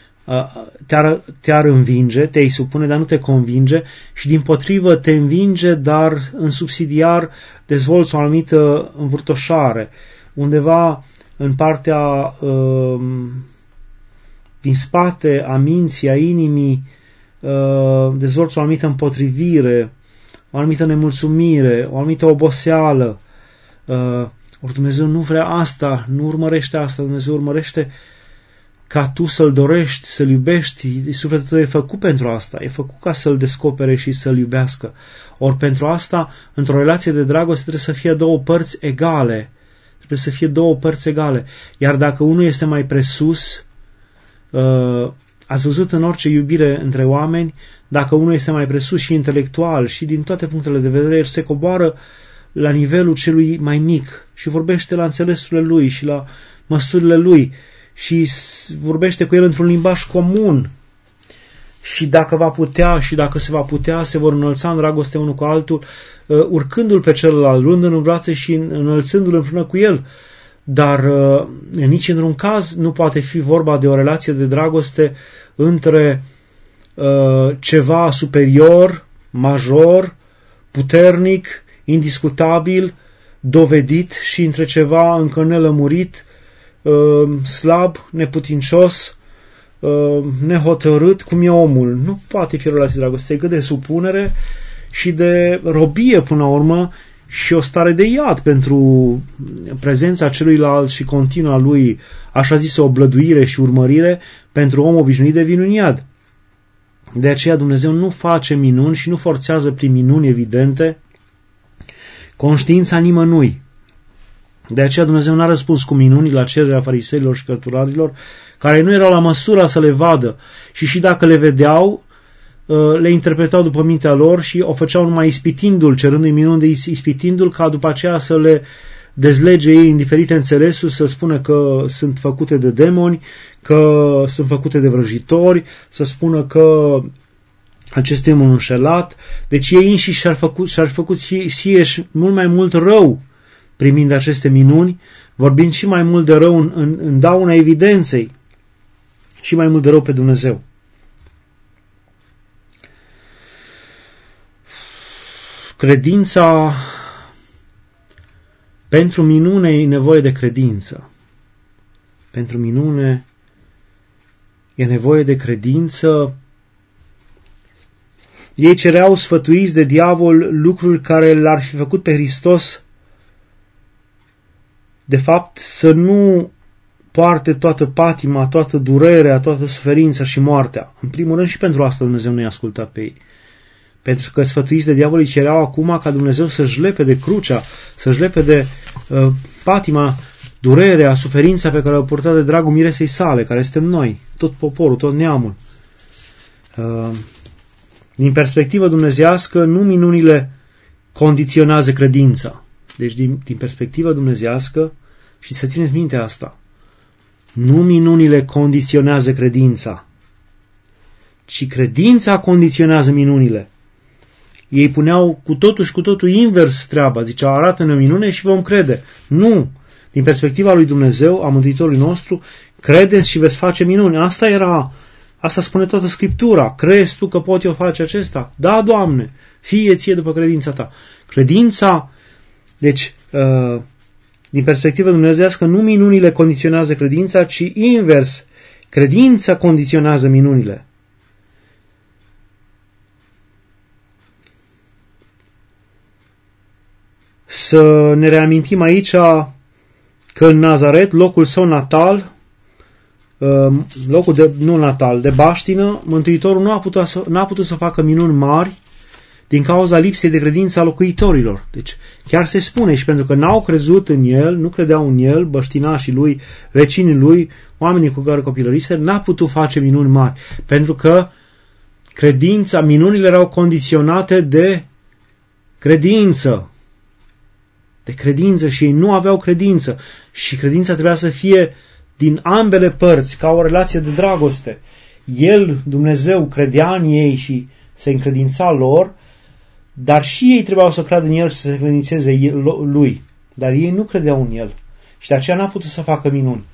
te-ar învinge, te-ai supune, dar nu te convinge și dimpotrivă te învinge, dar în subsidiar dezvolți o anumită învârtoșare. Undeva în partea din spate a minții, a inimii, dezvolți o anumită împotrivire, o anumită nemulțumire, o anumită oboseală. Ori Dumnezeu nu vrea asta, nu urmărește asta. Dumnezeu urmărește ca tu să-L dorești, să-L iubești. Sufletul tău e făcut pentru asta, e făcut ca să-L descopere și să-L iubească. Ori pentru asta, într-o relație de dragoste trebuie să fie două părți egale. Trebuie să fie două părți egale. Iar dacă unul este mai presus, ați văzut în orice iubire între oameni, dacă unul este mai presus și intelectual și din toate punctele de vedere, el se coboară la nivelul celui mai mic și vorbește la înțelesurile lui și la măsurile lui și vorbește cu el într-un limbaj comun. Și dacă va putea și dacă se va putea, se vor înălța în dragoste unul cu altul, urcându-l pe celălalt, luându-l în brațe și înălțându-l împreună cu el. Dar nici într-un caz nu poate fi vorba de o relație de dragoste între ceva superior, major, puternic, indiscutabil, dovedit și între ceva încă nelămurit, slab, neputincios, nehotărât, cum e omul. Nu poate fi o relație de dragoste, cât de supunere și de robie până la urmă și o stare de iad pentru prezența celuilalt și continua lui, așa zisă, oblăduire și urmărire, pentru om obișnuit devin un iad. De aceea Dumnezeu nu face minuni și nu forțează prin minuni evidente conștiința nimănui. De aceea Dumnezeu n-a răspuns cu minuni la cererea fariseilor și cărturarilor, care nu erau la măsura să le vadă și dacă le vedeau, le interpretau după mintea lor și o făceau numai ispitindu-l, cerându-i minuni, ispitindu-l ca după aceea să le dezlege ei în diferite înțelesuri, să spună că sunt făcute de demoni, că sunt făcute de vrăjitori, să spună că acest demon înșelat. Deci ei înșiși și-ar făcut și mult mai mult rău primind aceste minuni, vorbind și mai mult de rău în dauna evidenței și mai mult de rău pe Dumnezeu. Credința, pentru minune e nevoie de credință. Pentru minune e nevoie de credință. Ei cereau sfătuiți de diavol lucruri care l-ar fi făcut pe Hristos, de fapt, să nu poarte toată patima, toată durerea, toată suferința și moartea. În primul rând și pentru asta Dumnezeu nu i-a ascultat pe ei. Pentru că sfătuiți de diavol îi cereau acum ca Dumnezeu să-și lepe de crucea, să-și lepe de patima, durerea, suferința pe care o purtat de dragul miresei sale, care suntem noi, tot poporul, tot neamul. Din perspectivă dumnezeiască, nu minunile condiționează credința. Deci din perspectivă dumnezeiască, și să țineți minte asta, nu minunile condiționează credința, ci credința condiționează minunile. Ei puneau cu totul invers treaba, ziceau arată-ne o minune și vom crede. Nu! Din perspectiva lui Dumnezeu, a Mântuitorului nostru, credeți și veți face minuni. Asta spune toată Scriptura. Crezi tu că pot eu face acesta? Da, Doamne, fie ție după credința ta. Credința, deci, din perspectivă dumnezeiască, nu minunile condiționează credința, ci invers, credința condiționează minunile. Să ne reamintim aici că în Nazaret, locul său natal, de baștină, Mântuitorul nu a putut să facă minuni mari din cauza lipsei de credință a locuitorilor. Deci chiar se spune, și pentru că n-au crezut în el, nu credeau în el, băștinașii lui, vecinii lui, oamenii cu care copilărise, n-a putut face minuni mari. Pentru că minunile erau condiționate de credință. De credință și ei nu aveau credință. Și credința trebuia să fie din ambele părți, ca o relație de dragoste. El, Dumnezeu, credea în ei și se încredința lor, dar și ei trebuiau să creadă în el și să se încredințeze lui. Dar ei nu credeau în el. Și de aceea n-a putut să facă minuni.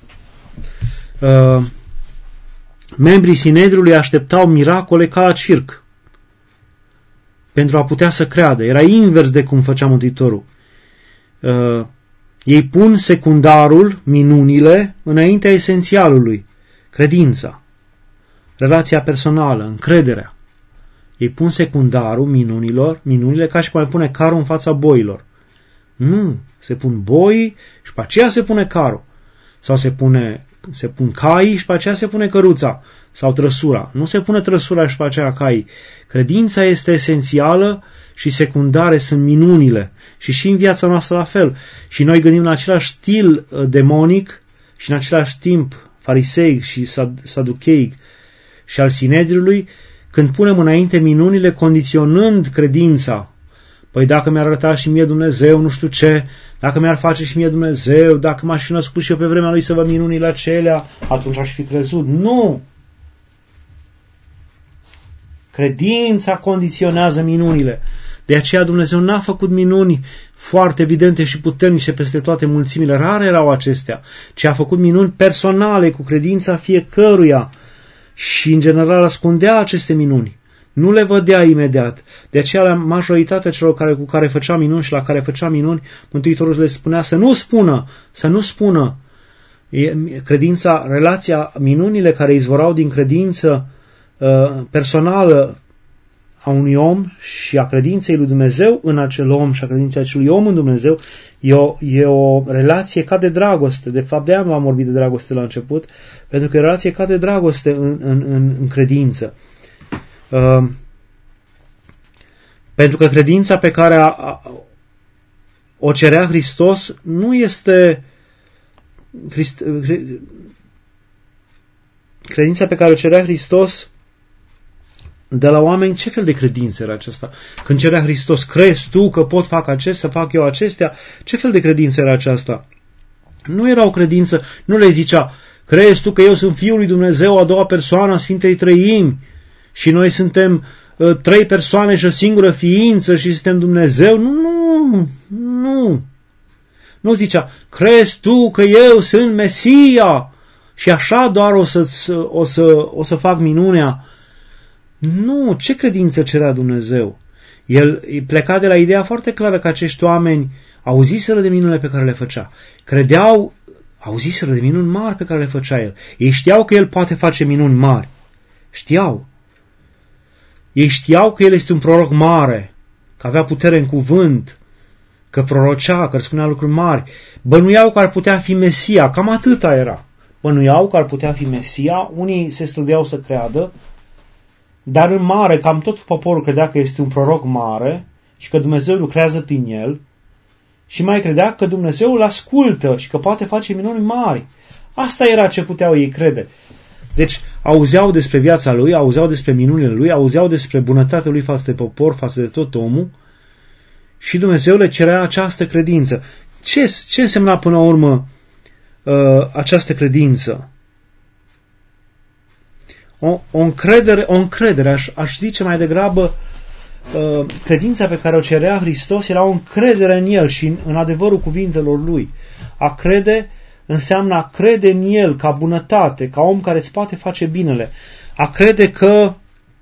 Membrii Sinedriului așteptau miracole ca la circ pentru a putea să creadă. Era invers de cum făcea Mântuitorul. Ei pun secundarul, minunile, înaintea esențialului, credința, relația personală, încrederea. Ei pun secundarul minunile ca și cum ai pune carul în fața boilor. Nu, se pun boii și pe aceea se pune carul. Sau se pun caii și pe aceea se pune căruța sau trăsura. Nu se pune trăsura și pe aceea caii. Credința este esențială și secundare sunt minunile. Și în viața noastră la fel. Și noi gândim la același stil demonic și în același timp fariseic și saducheic și al Sinedriului, când punem înainte minunile condiționând credința. Păi dacă mi-ar arăta și mie Dumnezeu nu știu ce, dacă mi-ar face și mie Dumnezeu, dacă m-aș fi născut și eu pe vremea lui să văd minunile acelea, atunci aș fi crezut. Nu! Credința condiționează minunile. De aceea Dumnezeu n-a făcut minuni foarte evidente și puternice peste toate mulțimile. Rare erau acestea, ci a făcut minuni personale cu credința fiecăruia și în general ascundea aceste minuni. Nu le vedea imediat. De aceea la majoritatea celor cu care făcea minuni și la care făcea minuni, Mântuitorul le spunea să nu spună. Credința, relația, minunile care izvorau din credință personală a unui om și a credinței lui Dumnezeu în acel om și a credinței acelui om în Dumnezeu e o relație ca de dragoste. De fapt, de-aia am vorbit de dragoste la început, pentru că e o relație ca de dragoste în credință. Pentru că credința pe care o cerea Hristos nu este credința pe care o cerea Hristos de la oameni. Ce fel de credință era aceasta? Când cerea Hristos, crezi tu că pot să fac eu acestea? Ce fel de credință era aceasta? Nu era o credință, nu le zicea, crezi tu că eu sunt Fiul lui Dumnezeu, a doua persoană a Sfintei Trăimi și noi suntem 3 persoane și o singură ființă și suntem Dumnezeu? Nu zicea, crezi tu că eu sunt Mesia și așa doar o să fac minunea? Nu, ce credință cerea Dumnezeu? El pleca de la ideea foarte clară că acești oameni auziseră de minunile pe care le făcea. Auziseră de minuni mari pe care le făcea el. Ei știau că el poate face minuni mari. Știau. Ei știau că el este un proroc mare, că avea putere în cuvânt, că prorocea, că îl spunea lucruri mari. Bănuiau că ar putea fi Mesia, cam atâta era. Bănuiau că ar putea fi Mesia, unii se străduiau să creadă, dar în mare, cam tot poporul credea că este un proroc mare și că Dumnezeu lucrează prin el și mai credea că Dumnezeu îl ascultă și că poate face minuni mari. Asta era ce puteau ei crede. Deci auzeau despre viața lui, auzeau despre minunile lui, auzeau despre bunătatea lui față de popor, față de tot omul și Dumnezeu le cerea această credință. Ce însemna până la urmă această credință? O încredere, aș zice mai degrabă, credința pe care o cerea Hristos era o încredere în El și în adevărul cuvintelor Lui. A crede înseamnă a crede în El ca bunătate, ca om care îți poate face binele. A crede că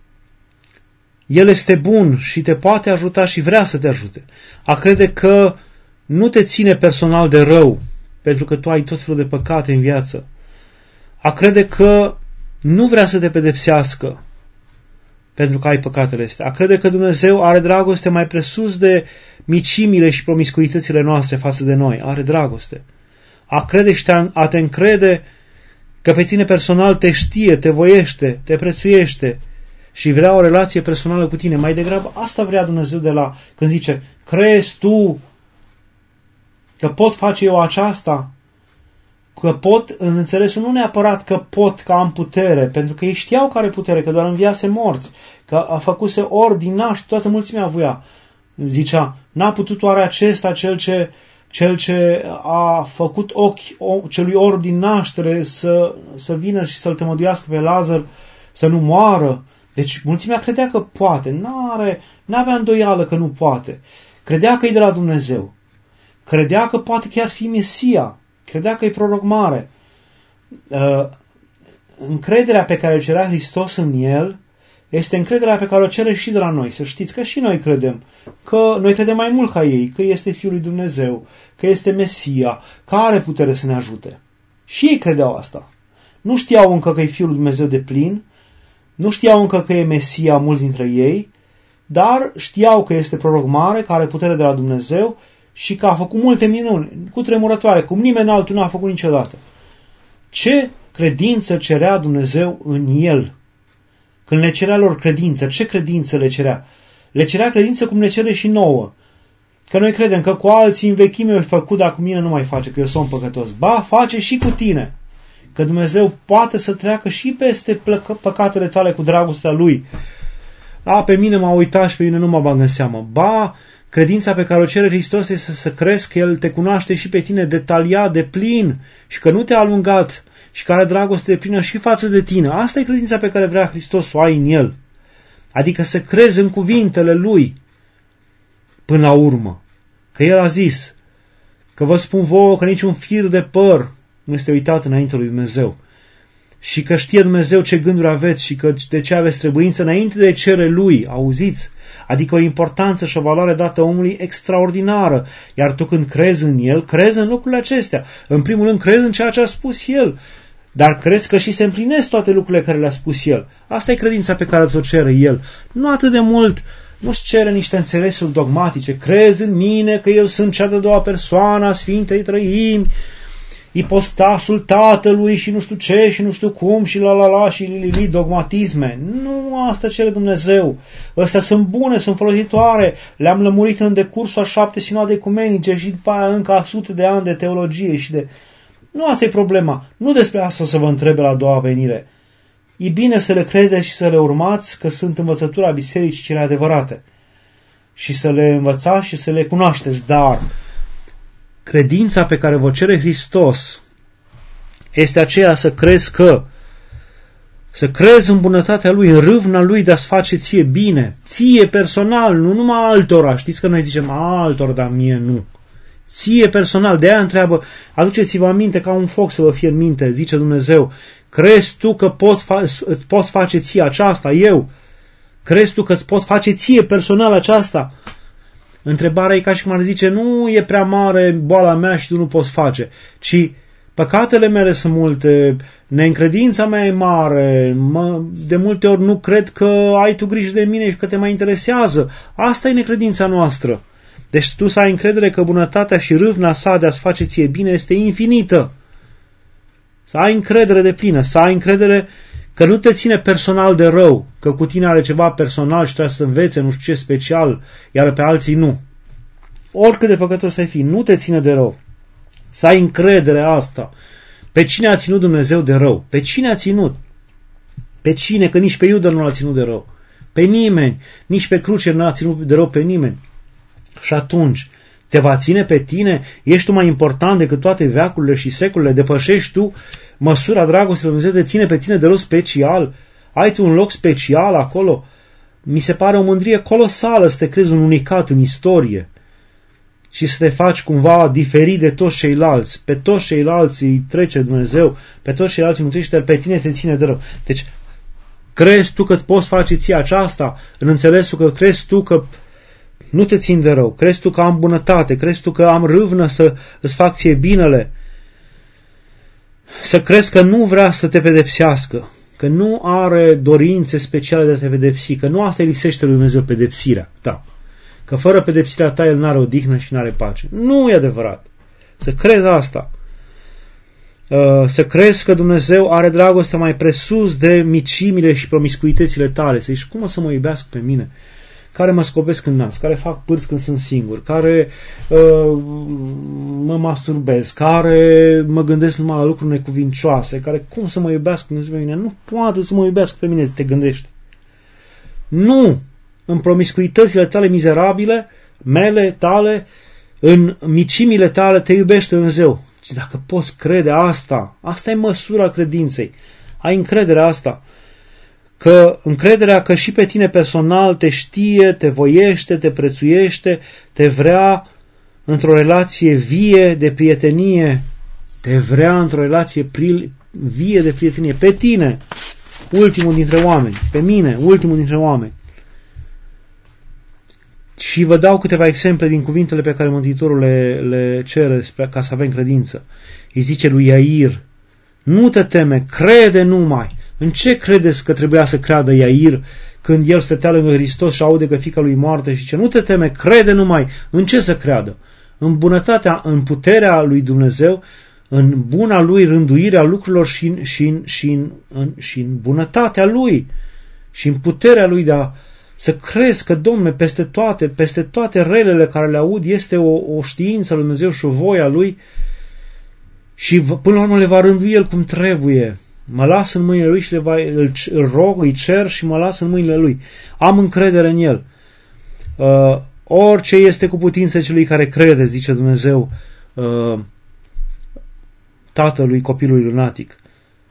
El este bun și te poate ajuta și vrea să te ajute. A crede că nu te ține personal de rău, pentru că tu ai tot felul de păcate în viață. A crede că nu vrea să te pedepsească, pentru că ai păcatele astea. A crede că Dumnezeu are dragoste mai presus de micimile și promiscuitățile noastre față de noi. Are dragoste. A crede și a te încrede că pe tine personal te știe, te voiește, te prețuiește și vrea o relație personală cu tine. Mai degrabă asta vrea Dumnezeu când zice, crezi tu că pot face eu aceasta? Că pot, în înțelesul nu neapărat că pot, că am putere, pentru că ei știau că are putere, că doar înviase morți, că a făcuse ori din naștere, toată mulțimea voia. Zicea, n-a putut oare acesta, cel ce a făcut ochi celui ori din naștere să vină și să-l tămăduiască pe Lazar, să nu moară. Deci mulțimea credea că poate, n-avea îndoială că nu poate. Credea că e de la Dumnezeu. Credea că poate chiar fi Mesia. Credea că e proroc mare. Încrederea pe care o cerea Hristos în El este încrederea pe care o cere și de la noi. Să știți că și noi credem. Că noi credem mai mult ca ei, că este Fiul lui Dumnezeu, că este Mesia, că are putere să ne ajute. Și ei credeau asta. Nu știau încă că e Fiul lui Dumnezeu de plin, nu știau încă că e Mesia mulți dintre ei, dar știau că este proroc mare, că are putere de la Dumnezeu și că a făcut multe minuni, cutremurătoare, cum nimeni altul nu a făcut niciodată. Ce credință cerea Dumnezeu în El? Când le cerea lor credință, ce credință le cerea? Le cerea credință cum ne cere și nouă. Că noi credem că cu alții în vechime eu făcut, dar cu mine nu mai face, că eu sunt păcătos. Ba, face și cu tine. Că Dumnezeu poate să treacă și peste păcatele tale cu dragostea Lui. Pe mine m-a uitat și pe mine nu mă bag în seamă. Ba, credința pe care o cere Hristos este să crezi că El te cunoaște și pe tine detaliat, de plin și că nu te-a alungat și că are dragoste de plină și față de tine. Asta e credința pe care vrea Hristos să o ai în El. Adică să crezi în cuvintele Lui până la urmă. Că El a zis că vă spun vouă că niciun fir de păr nu este uitat înainte lui Dumnezeu. Și că știe Dumnezeu ce gânduri aveți și că de ce aveți trebuință înainte de cere Lui. Auziți? Adică o importanță și o valoare dată omului extraordinară. Iar tu când crezi în El, crezi în lucrurile acestea. În primul rând crezi în ceea ce a spus El. Dar crezi că și se împlinesc toate lucrurile care le-a spus El. Asta e credința pe care ți-o cere El. Nu atât de mult, nu-ți cere niște înțelesuri dogmatice. Crezi în mine că eu sunt cea de-a doua persoană a Sfintei Trăimi ipostasul Tatălui și nu știu ce și nu știu cum și la și li dogmatisme. Nu asta cere Dumnezeu. Astea sunt bune, sunt folositoare. Le-am lămurit în decursul a 7 sinode ecumenice și după aia încă a sute de ani de teologie și de... Nu asta e problema. Nu despre asta o să vă întrebe la a doua venire. E bine să le credeți și să le urmați că sunt învățătura bisericii cele adevărate. Și să le învățați și să le cunoașteți. Dar credința pe care vă cere Hristos este aceea să crezi să crezi în bunătatea Lui, în râvna Lui de a-ți face ție bine. Ție personal, nu numai altora. Știți că noi zicem altor, dar mie nu. Ție personal, de aia întreabă, aduceți-vă aminte ca un foc să vă fie în minte, zice Dumnezeu, crezi tu că poți face ție aceasta, eu? Crezi tu că îți poți face ție personal aceasta? Întrebarea e ca și cum ar zice, nu e prea mare boala mea și tu nu poți face, ci păcatele mele sunt multe, neîncredința mea e mare, de multe ori nu cred că ai tu grijă de mine și că te mai interesează. Asta e necredința noastră. Deci tu să ai încredere că bunătatea și râvna sa de a-ți face ție bine este infinită. Să ai încredere de plină, să ai încredere că nu te ține personal de rău, că cu tine are ceva personal și trebuie să învețe nu știu ce special, iar pe alții nu. Oricât de păcătos ai fi, nu te ține de rău. Să ai încredere asta. Pe cine a ținut Dumnezeu de rău? Pe cine a ținut? Pe cine? Că nici pe Iuda nu l-a ținut de rău. Pe nimeni. Nici pe cruce nu l-a ținut de rău pe nimeni. Și atunci, te va ține pe tine? Ești tu mai important decât toate veacurile și secolele? Depășești tu măsura dragostei lui Dumnezeu? Te ține pe tine de rău special? Ai tu un loc special acolo? Mi se pare o mândrie colosală să te crezi un unicat în istorie și să te faci cumva diferit de toți ceilalți. Pe toți ceilalți îi trece Dumnezeu, pe toți ceilalți îi mântuiește, dar pe tine te ține de rău. Deci, crezi tu că îți poți face ție aceasta? În înțelesul că crezi tu că nu te țin de rău, crezi tu că am bunătate, crezi tu că am râvnă să îți fac ție binele, să crezi că nu vrea să te pedepsească, că nu are dorințe speciale de a te pedepsi, că nu asta îi lipsește lui Dumnezeu, pedepsirea ta, că fără pedepsirea ta el n-are odihnă și n-are pace. Nu e adevărat. Să crezi asta. Să crezi că Dumnezeu are dragoste mai presus de micimile și promiscuitățile tale. Să zici, cum o să mă iubească pe mine? Care mă scobesc în nas, care fac pârți când sunt singur, care mă masturbez, care mă gândesc numai la lucruri necuvincioase, care cum să mă iubească Dumnezeu pe mine? Nu poate să mă iubească pe mine, te gândești. Nu! În promiscuitățile tale mizerabile, mele, tale, în micimile tale te iubește Dumnezeu. Și dacă poți crede asta, asta e măsura credinței. Ai încrederea asta. Că încrederea că și pe tine personal te știe, te voiește, te prețuiește, te vrea într-o relație vie de prietenie, te vrea într-o relație vie de prietenie, pe tine, ultimul dintre oameni, pe mine, ultimul dintre oameni. Și vă dau câteva exemple din cuvintele pe care Mântuitorul le cere ca să avem credință. Îi zice lui Iair, nu te teme, crede numai. În ce credeți că trebuia să creadă Iair când el stătea lângă Hristos și aude că fiica lui moarte și zice, nu te teme, crede numai. În ce să creadă? În bunătatea, în puterea lui Dumnezeu, în buna lui rânduirea lucrurilor și în bunătatea lui și în puterea lui de a să crezi că, Dom'le, peste toate relele care le aud este o știință lui Dumnezeu și o voie a lui și până la urmă le va rândui el cum trebuie. Mă las în mâinile lui și îl rog, îi cer și mă las în mâinile lui. Am încredere în el. Orice este cu putință celui care crede, zice Dumnezeu tatălui copilului lunatic.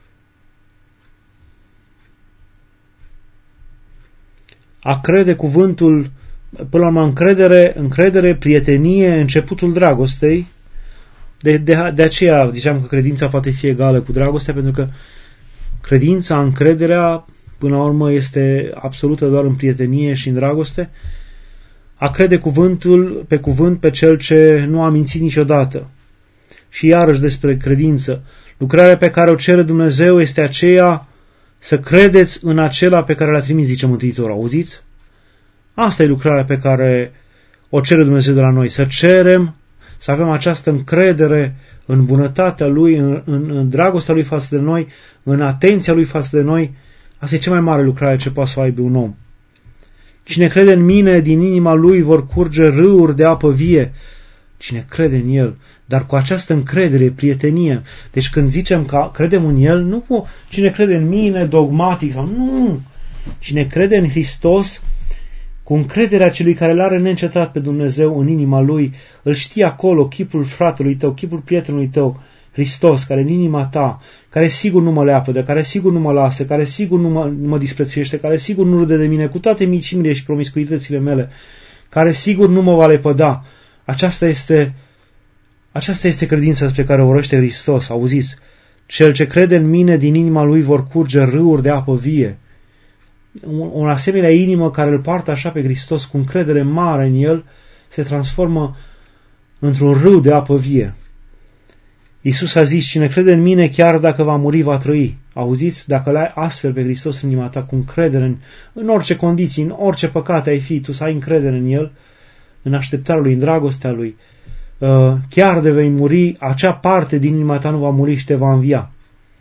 A crede cuvântul, până la urmă, încredere, prietenie, începutul dragostei. De aceea ziceam că credința poate fi egală cu dragostea, pentru că credința, încrederea, până la urmă, este absolută doar în prietenie și în dragoste. A crede pe cuvânt pe cel ce nu a mințit niciodată. Și iarăși despre credință. Lucrarea pe care o cere Dumnezeu este aceea să credeți în acela pe care l-a trimis, zice Mântuitorul. Auziți? Asta e lucrarea pe care o cere Dumnezeu de la noi. Să cerem, să avem această încredere în bunătatea Lui, în dragostea Lui față de noi, în atenția Lui față de noi. Asta e cea mai mare lucrare ce poate să aibă un om. Cine crede în mine, din inima lui vor curge râuri de apă vie. Cine crede în El, dar cu această încredere, prietenie. Deci când zicem că credem în El, nu cu cine crede în mine, dogmatic, sau nu. Cine crede în Hristos, cu încrederea celui care l-are neîncetat pe Dumnezeu în inima lui, îl știi acolo, chipul fratelui tău, chipul prietenului tău, Hristos, care în inima ta, care sigur nu mă leapădă, care sigur nu mă lasă, care sigur nu mă disprețuiește, care sigur nu râde de mine cu toate micimile și promiscuitățile mele, care sigur nu mă va lepăda. Aceasta este credința despre care o urăște Hristos. Auziți? Cel ce crede în mine, din inima lui vor curge râuri de apă vie. O asemenea inimă care îl poartă așa pe Hristos cu încredere mare în El se transformă într-un râu de apă vie. Iisus a zis, cine crede în mine, chiar dacă va muri, va trăi. Auziți? Dacă l-ai astfel pe Hristos în inima ta, cu încredere în orice condiții, în orice păcate ai fi, tu să ai încredere în El, în așteptarea Lui, în dragostea Lui, chiar de vei muri, acea parte din inima ta nu va muri și te va învia.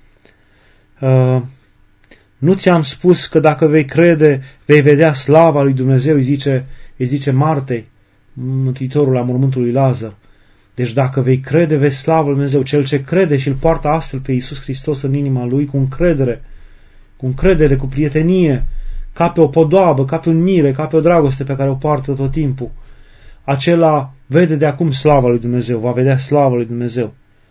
Nu ți-am spus că dacă vei crede, vei vedea slava lui Dumnezeu, îi zice Martei, Mântuitorul la mormântul lui Lazar. Deci dacă vei crede, vezi slavă lui Dumnezeu. Cel ce crede și îl poartă astfel pe Iisus Hristos în inima lui, cu încredere, cu prietenie, ca pe o podoabă, ca pe un mire, ca pe o dragoste pe care o poartă tot timpul, acela vede de acum slava lui Dumnezeu, va vedea slava lui Dumnezeu.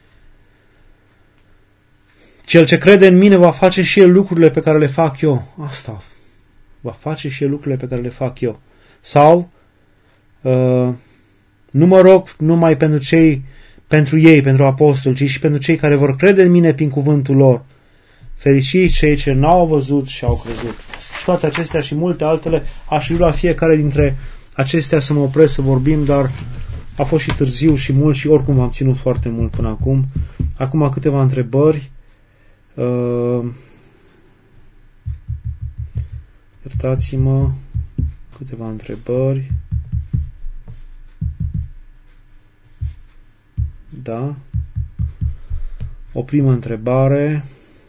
Cel ce crede în mine va face și el lucrurile pe care le fac eu. Asta. Va face și el lucrurile pe care le fac eu. Sau, nu mă rog numai pentru apostoli, ci și pentru cei care vor crede în mine prin cuvântul lor. Fericiți cei ce n-au văzut și au crezut. Și toate acestea și multe altele, aș vrea la fiecare dintre acestea să mă opresc să vorbim, dar a fost și târziu și mult și oricum am ținut foarte mult până acum. Acum câteva întrebări. Iertați-mă, câteva întrebări. Da. O primă întrebare.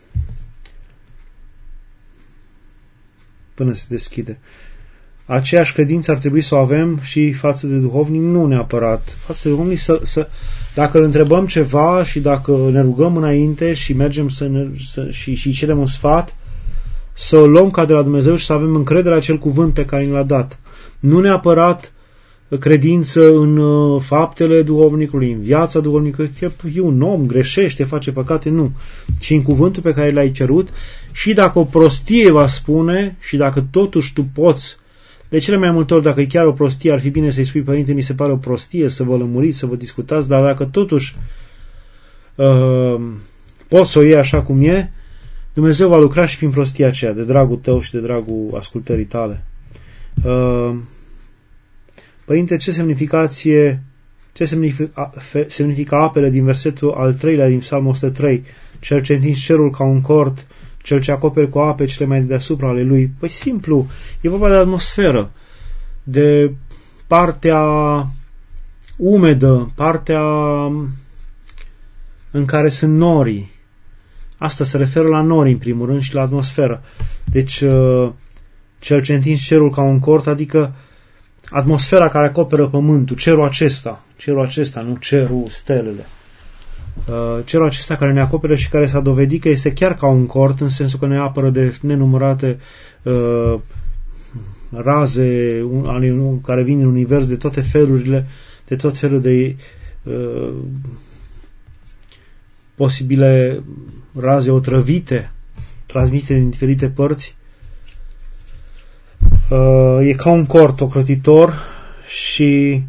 Până se deschide. Aceeași credință ar trebui să o avem și față de duhovnic? Nu neapărat. Față de duhovnic dacă îl întrebăm ceva și dacă ne rugăm înainte și mergem și cerem un sfat, să o luăm ca de la Dumnezeu și să avem încredere în acel cuvânt pe care ni l-a dat. Nu neapărat credință în faptele duhovnicului, în viața duhovnicului, că e un om, greșește, face păcate, nu. Ci în cuvântul pe care l-ai cerut și dacă o prostie va spune și dacă totuși tu poți, de cele mai multe ori, dacă e chiar o prostie, ar fi bine să-i spui, părinte, mi se pare o prostie, să vă lămuriți, să vă discutați, dar dacă totuși poți să o iei așa cum e, Dumnezeu va lucra și prin prostia aceea, de dragul tău și de dragul ascultării tale. Părinte, ce semnifică apele din versetul al 3-lea din Psalmul 103? Cel ce întinzi cerul ca un cort, cel ce acoperi cu ape cele mai deasupra ale lui. Păi simplu, e vorba de atmosferă, de partea umedă, partea în care sunt norii. Asta se referă la nori în primul rând și la atmosferă. Deci, cel ce întinzi cerul ca un cort, adică atmosfera care acoperă pământul, cerul acesta, nu cerul, stelele. Cerul acesta care ne acoperă și care s-a dovedit că este chiar ca un cort, în sensul că ne apără de nenumărate raze care vin în univers de toate felurile, de tot felul de posibile raze otrăvite, transmite din diferite părți. E ca un cort ocrotitor și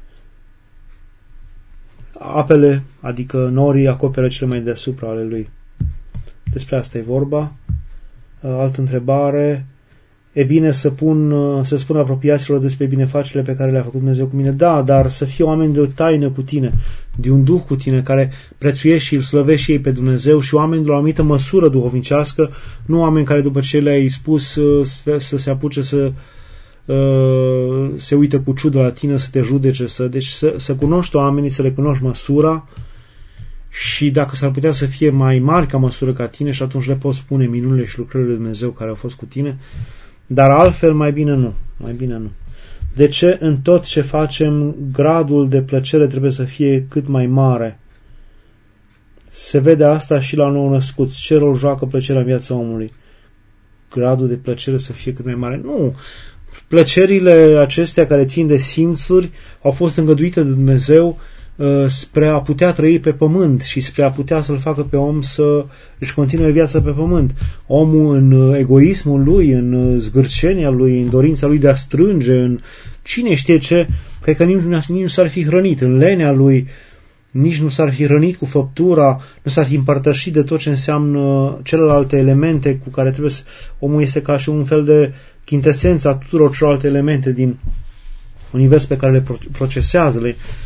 apele, adică norii, acoperă cele mai deasupra ale lui. Despre asta e vorba. Altă întrebare. E bine să spun apropiaților despre binefacerile pe care le-a făcut Dumnezeu cu mine? Da, dar să fie oameni de o taină cu tine, de un duh cu tine, care prețuiești și îl slăvești și ei pe Dumnezeu, și oameni de o anumită măsură duhovnicească, nu oameni care după ce le-ai spus să se apuce să se uită cu ciudă la tine, să te judece, deci să cunoști oamenii, să le cunoști măsura și dacă s-ar putea să fie mai mari ca măsură ca tine și atunci le poți spune minunile și lucrările lui Dumnezeu care au fost cu tine, dar altfel mai bine nu. De ce în tot ce facem gradul de plăcere trebuie să fie cât mai mare? Se vede asta și la nou născuți. Ce rol joacă plăcerea în viața omului? Gradul de plăcere să fie cât mai mare? Nu. Plăcerile acestea care țin de simțuri au fost îngăduite de Dumnezeu spre a putea trăi pe pământ și spre a putea să-l facă pe om să își continue viața pe pământ. Omul în egoismul lui, în zgârcenia lui, în dorința lui de a strânge, în cine știe ce, cred că nici nu s-ar fi hrănit, în lenea lui, nici nu s-ar fi hrănit cu făptura, nu s-ar fi împărtășit de tot ce înseamnă celelalte elemente cu care trebuie să... Omul este ca și un fel de chintesență a tuturor celelalte elemente din univers pe care le procesează,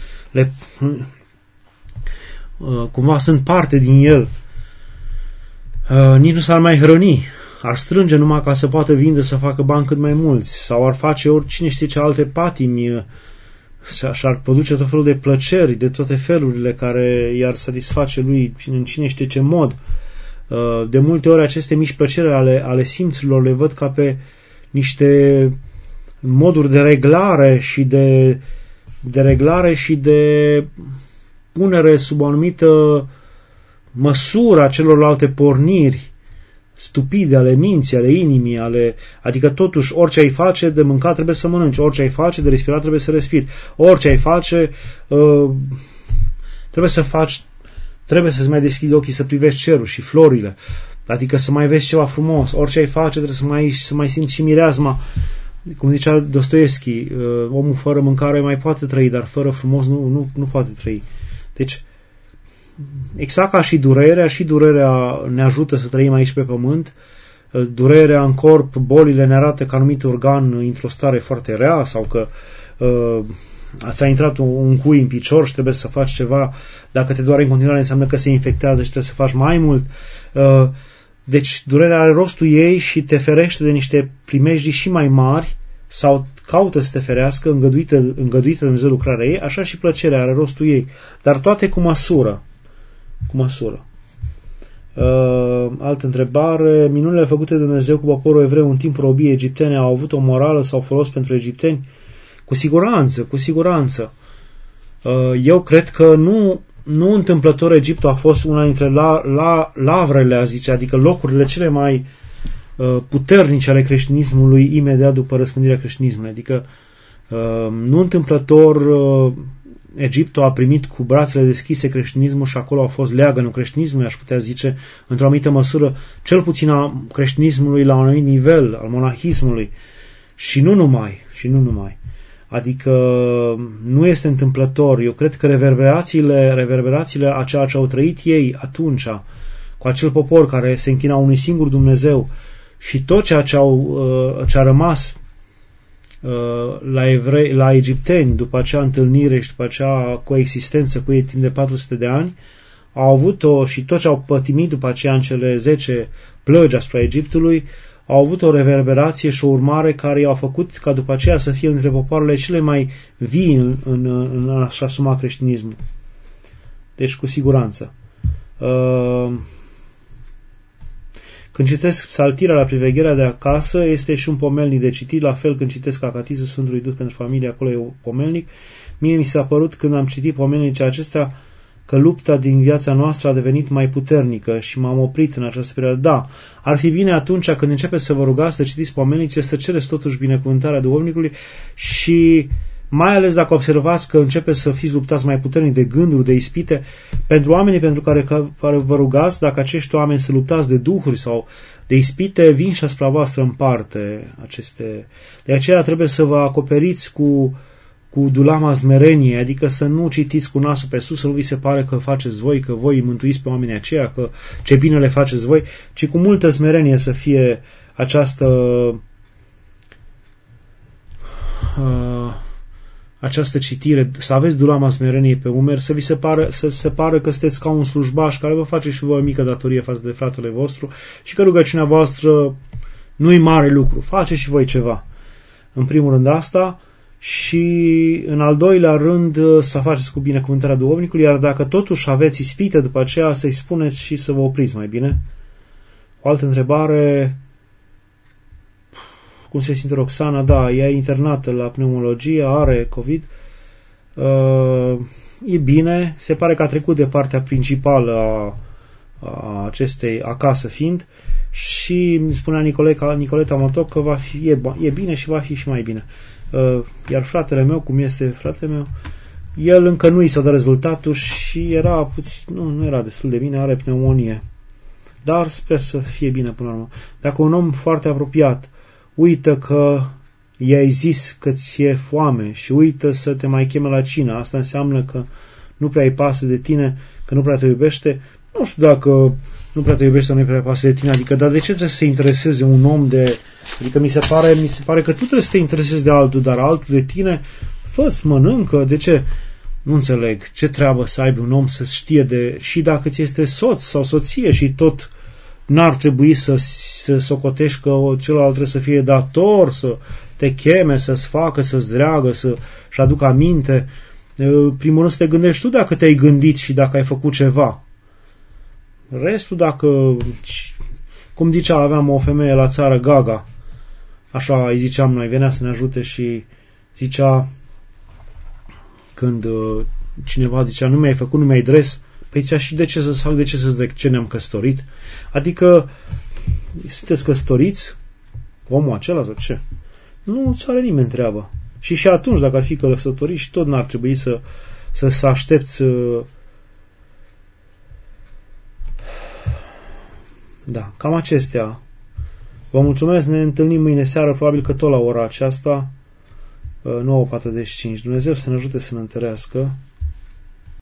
cumva sunt parte din el. Nici nu s-ar mai hrăni, ar strânge numai ca să poată vinde, să facă bani cât mai mulți, sau ar face oricine știe ce alte patimi și ar produce tot felul de plăceri de toate felurile care i-ar satisface lui în cine știe ce mod. De multe ori aceste mici plăceri ale simțurilor le văd ca pe niște moduri de reglare și de punere sub o anumită măsură a celorlalte porniri stupide ale minții, ale inimii, adică totuși orice ai face de mâncat trebuie să mănânci, orice ai face de respirat trebuie să respiri, orice ai face trebuie să-ți mai deschizi ochii să privești cerul și florile, adică să mai vezi ceva frumos, orice ai face trebuie să mai simți și mireasma. Cum zicea Dostoevski, omul fără mâncare mai poate trăi, dar fără frumos nu poate trăi. Deci, exact ca și durerea ne ajută să trăim aici pe pământ, durerea în corp, bolile ne arată că anumit organ într-o stare foarte rea sau că ți-a intrat un cui în picior și trebuie să faci ceva, dacă te doare în continuare înseamnă că se infectează și trebuie să faci mai mult. Deci durerea are rostul ei și te ferește de niște primejdii și mai mari sau caută să te ferească, îngăduită de Dumnezeu lucrarea ei, așa și plăcerea are rostul ei, dar toate cu măsură. Altă întrebare, minunile făcute de Dumnezeu cu poporul evreu în timpul robiei egiptene au avut o morală sau folos pentru egipteni? Cu siguranță. Eu cred că nu întâmplător Egiptul a fost una dintre lavrele, a zice, adică locurile cele mai puternice ale creștinismului imediat după răspândirea creștinismului. Adică nu întâmplător Egiptul a primit cu brațele deschise creștinismul și acolo a fost leagănul creștinismului, aș putea zice, într-o anumită măsură, cel puțin a creștinismului la un anumit nivel, al monahismului și nu numai. Adică nu este întâmplător. Eu cred că reverberațiile a ceea ce au trăit ei atunci, cu acel popor care se închina unui singur Dumnezeu și tot ceea ce a rămas la egipteni după acea întâlnire și după acea coexistență cu ei timp de 400 de ani, au avut-o și tot ce au pătimit după aceea în cele 10 plăgi asupra Egiptului, au avut o reverberație și o urmare care i-au făcut ca după aceea să fie între popoarele cele mai vii în a-și asuma creștinismul. Deci cu siguranță. Când citesc psaltirea la privegherea de acasă, este și un pomelnic de citit, la fel când citesc Acatizul Sfântului Duh pentru familie, acolo e un pomelnic. Mie mi s-a părut când am citit pomelnicii acestea că lupta din viața noastră a devenit mai puternică și m-am oprit în această perioadă. Da, ar fi bine atunci când începeți să vă rugați, să citiți pomelnice, să cereți totuși binecuvântarea duhovnicului și mai ales dacă observați că începeți să fiți luptați mai puternic de gânduri, de ispite, pentru oamenii pentru care vă rugați, dacă acești oameni se luptați de duhuri sau de ispite, vin și asupra voastră în parte aceste. De aceea trebuie să vă acoperiți cu dulama smereniei, adică să nu citiți cu nasul pe sus, să nu vi se pare că faceți voi, că voi îi mântuiți pe oamenii aceia, că ce bine le faceți voi, ci cu multă smerenie să fie această citire, să aveți dulama smereniei pe umeri, să se pară că sunteți ca un slujbaș care vă face și voi o mică datorie față de fratele vostru și că rugăciunea voastră nu-i mare lucru, faceți și voi ceva. În primul rând asta și în al doilea rând să faceți cu binecuvântarea duhovnicului, iar dacă totuși aveți ispite după aceea să-i spuneți și să vă opriți mai bine. O altă întrebare, cum se simte Roxana? Da, ea e internată la pneumologie, are COVID. E bine, se pare că a trecut de partea principală a acestei acasă fiind și îmi spunea Nicoleta Motoc că e bine și va fi și mai bine. Iar fratele meu, cum este fratele meu, el încă nu i s-a dat rezultatul și era puțin, nu era destul de bine, are pneumonie. Dar sper să fie bine până la urmă. Dacă un om foarte apropiat uită că i-ai zis că ți-e foame și uită să te mai cheme la cină, asta înseamnă că nu prea îi pasă de tine, că nu prea te iubește. Nu știu dacă nu prea te iubește sau nu prea pasă de tine, adică, dar de ce trebuie să se intereseze un om de... Adică mi se pare că tu trebuie să te interesezi de altul, dar altul de tine, fă-ți, mănâncă, de ce? Nu înțeleg ce treabă să aibă un om să știe de... Și dacă ți este soț sau soție și tot n-ar trebui să socotești că celălalt trebuie să fie dator, să te cheme, să-ți facă, să-ți dreagă, să-și aducă aminte. Primul rând să te gândești tu dacă te-ai gândit și dacă ai făcut ceva. Restul, dacă... Cum zicea, aveam o femeie la țară, Gaga, așa îi ziceam noi, venea să ne ajute și zicea, când cineva zicea, nu mi-ai făcut, nu mi-ai dres, păi zicea, și de ce să-ți fac, de ce să-ți de ce ne-am căsătorit? Adică, sunteți căsătoriți? Omul acela sau ce? Nu-ți are nimeni treabă. Și atunci, dacă ar fi căsătorit, și tot n-ar trebui să aștepți. Da, cam acestea. Vă mulțumesc, ne întâlnim mâine seară, probabil că tot la ora aceasta, 9:45. Dumnezeu să ne ajute să ne întărească.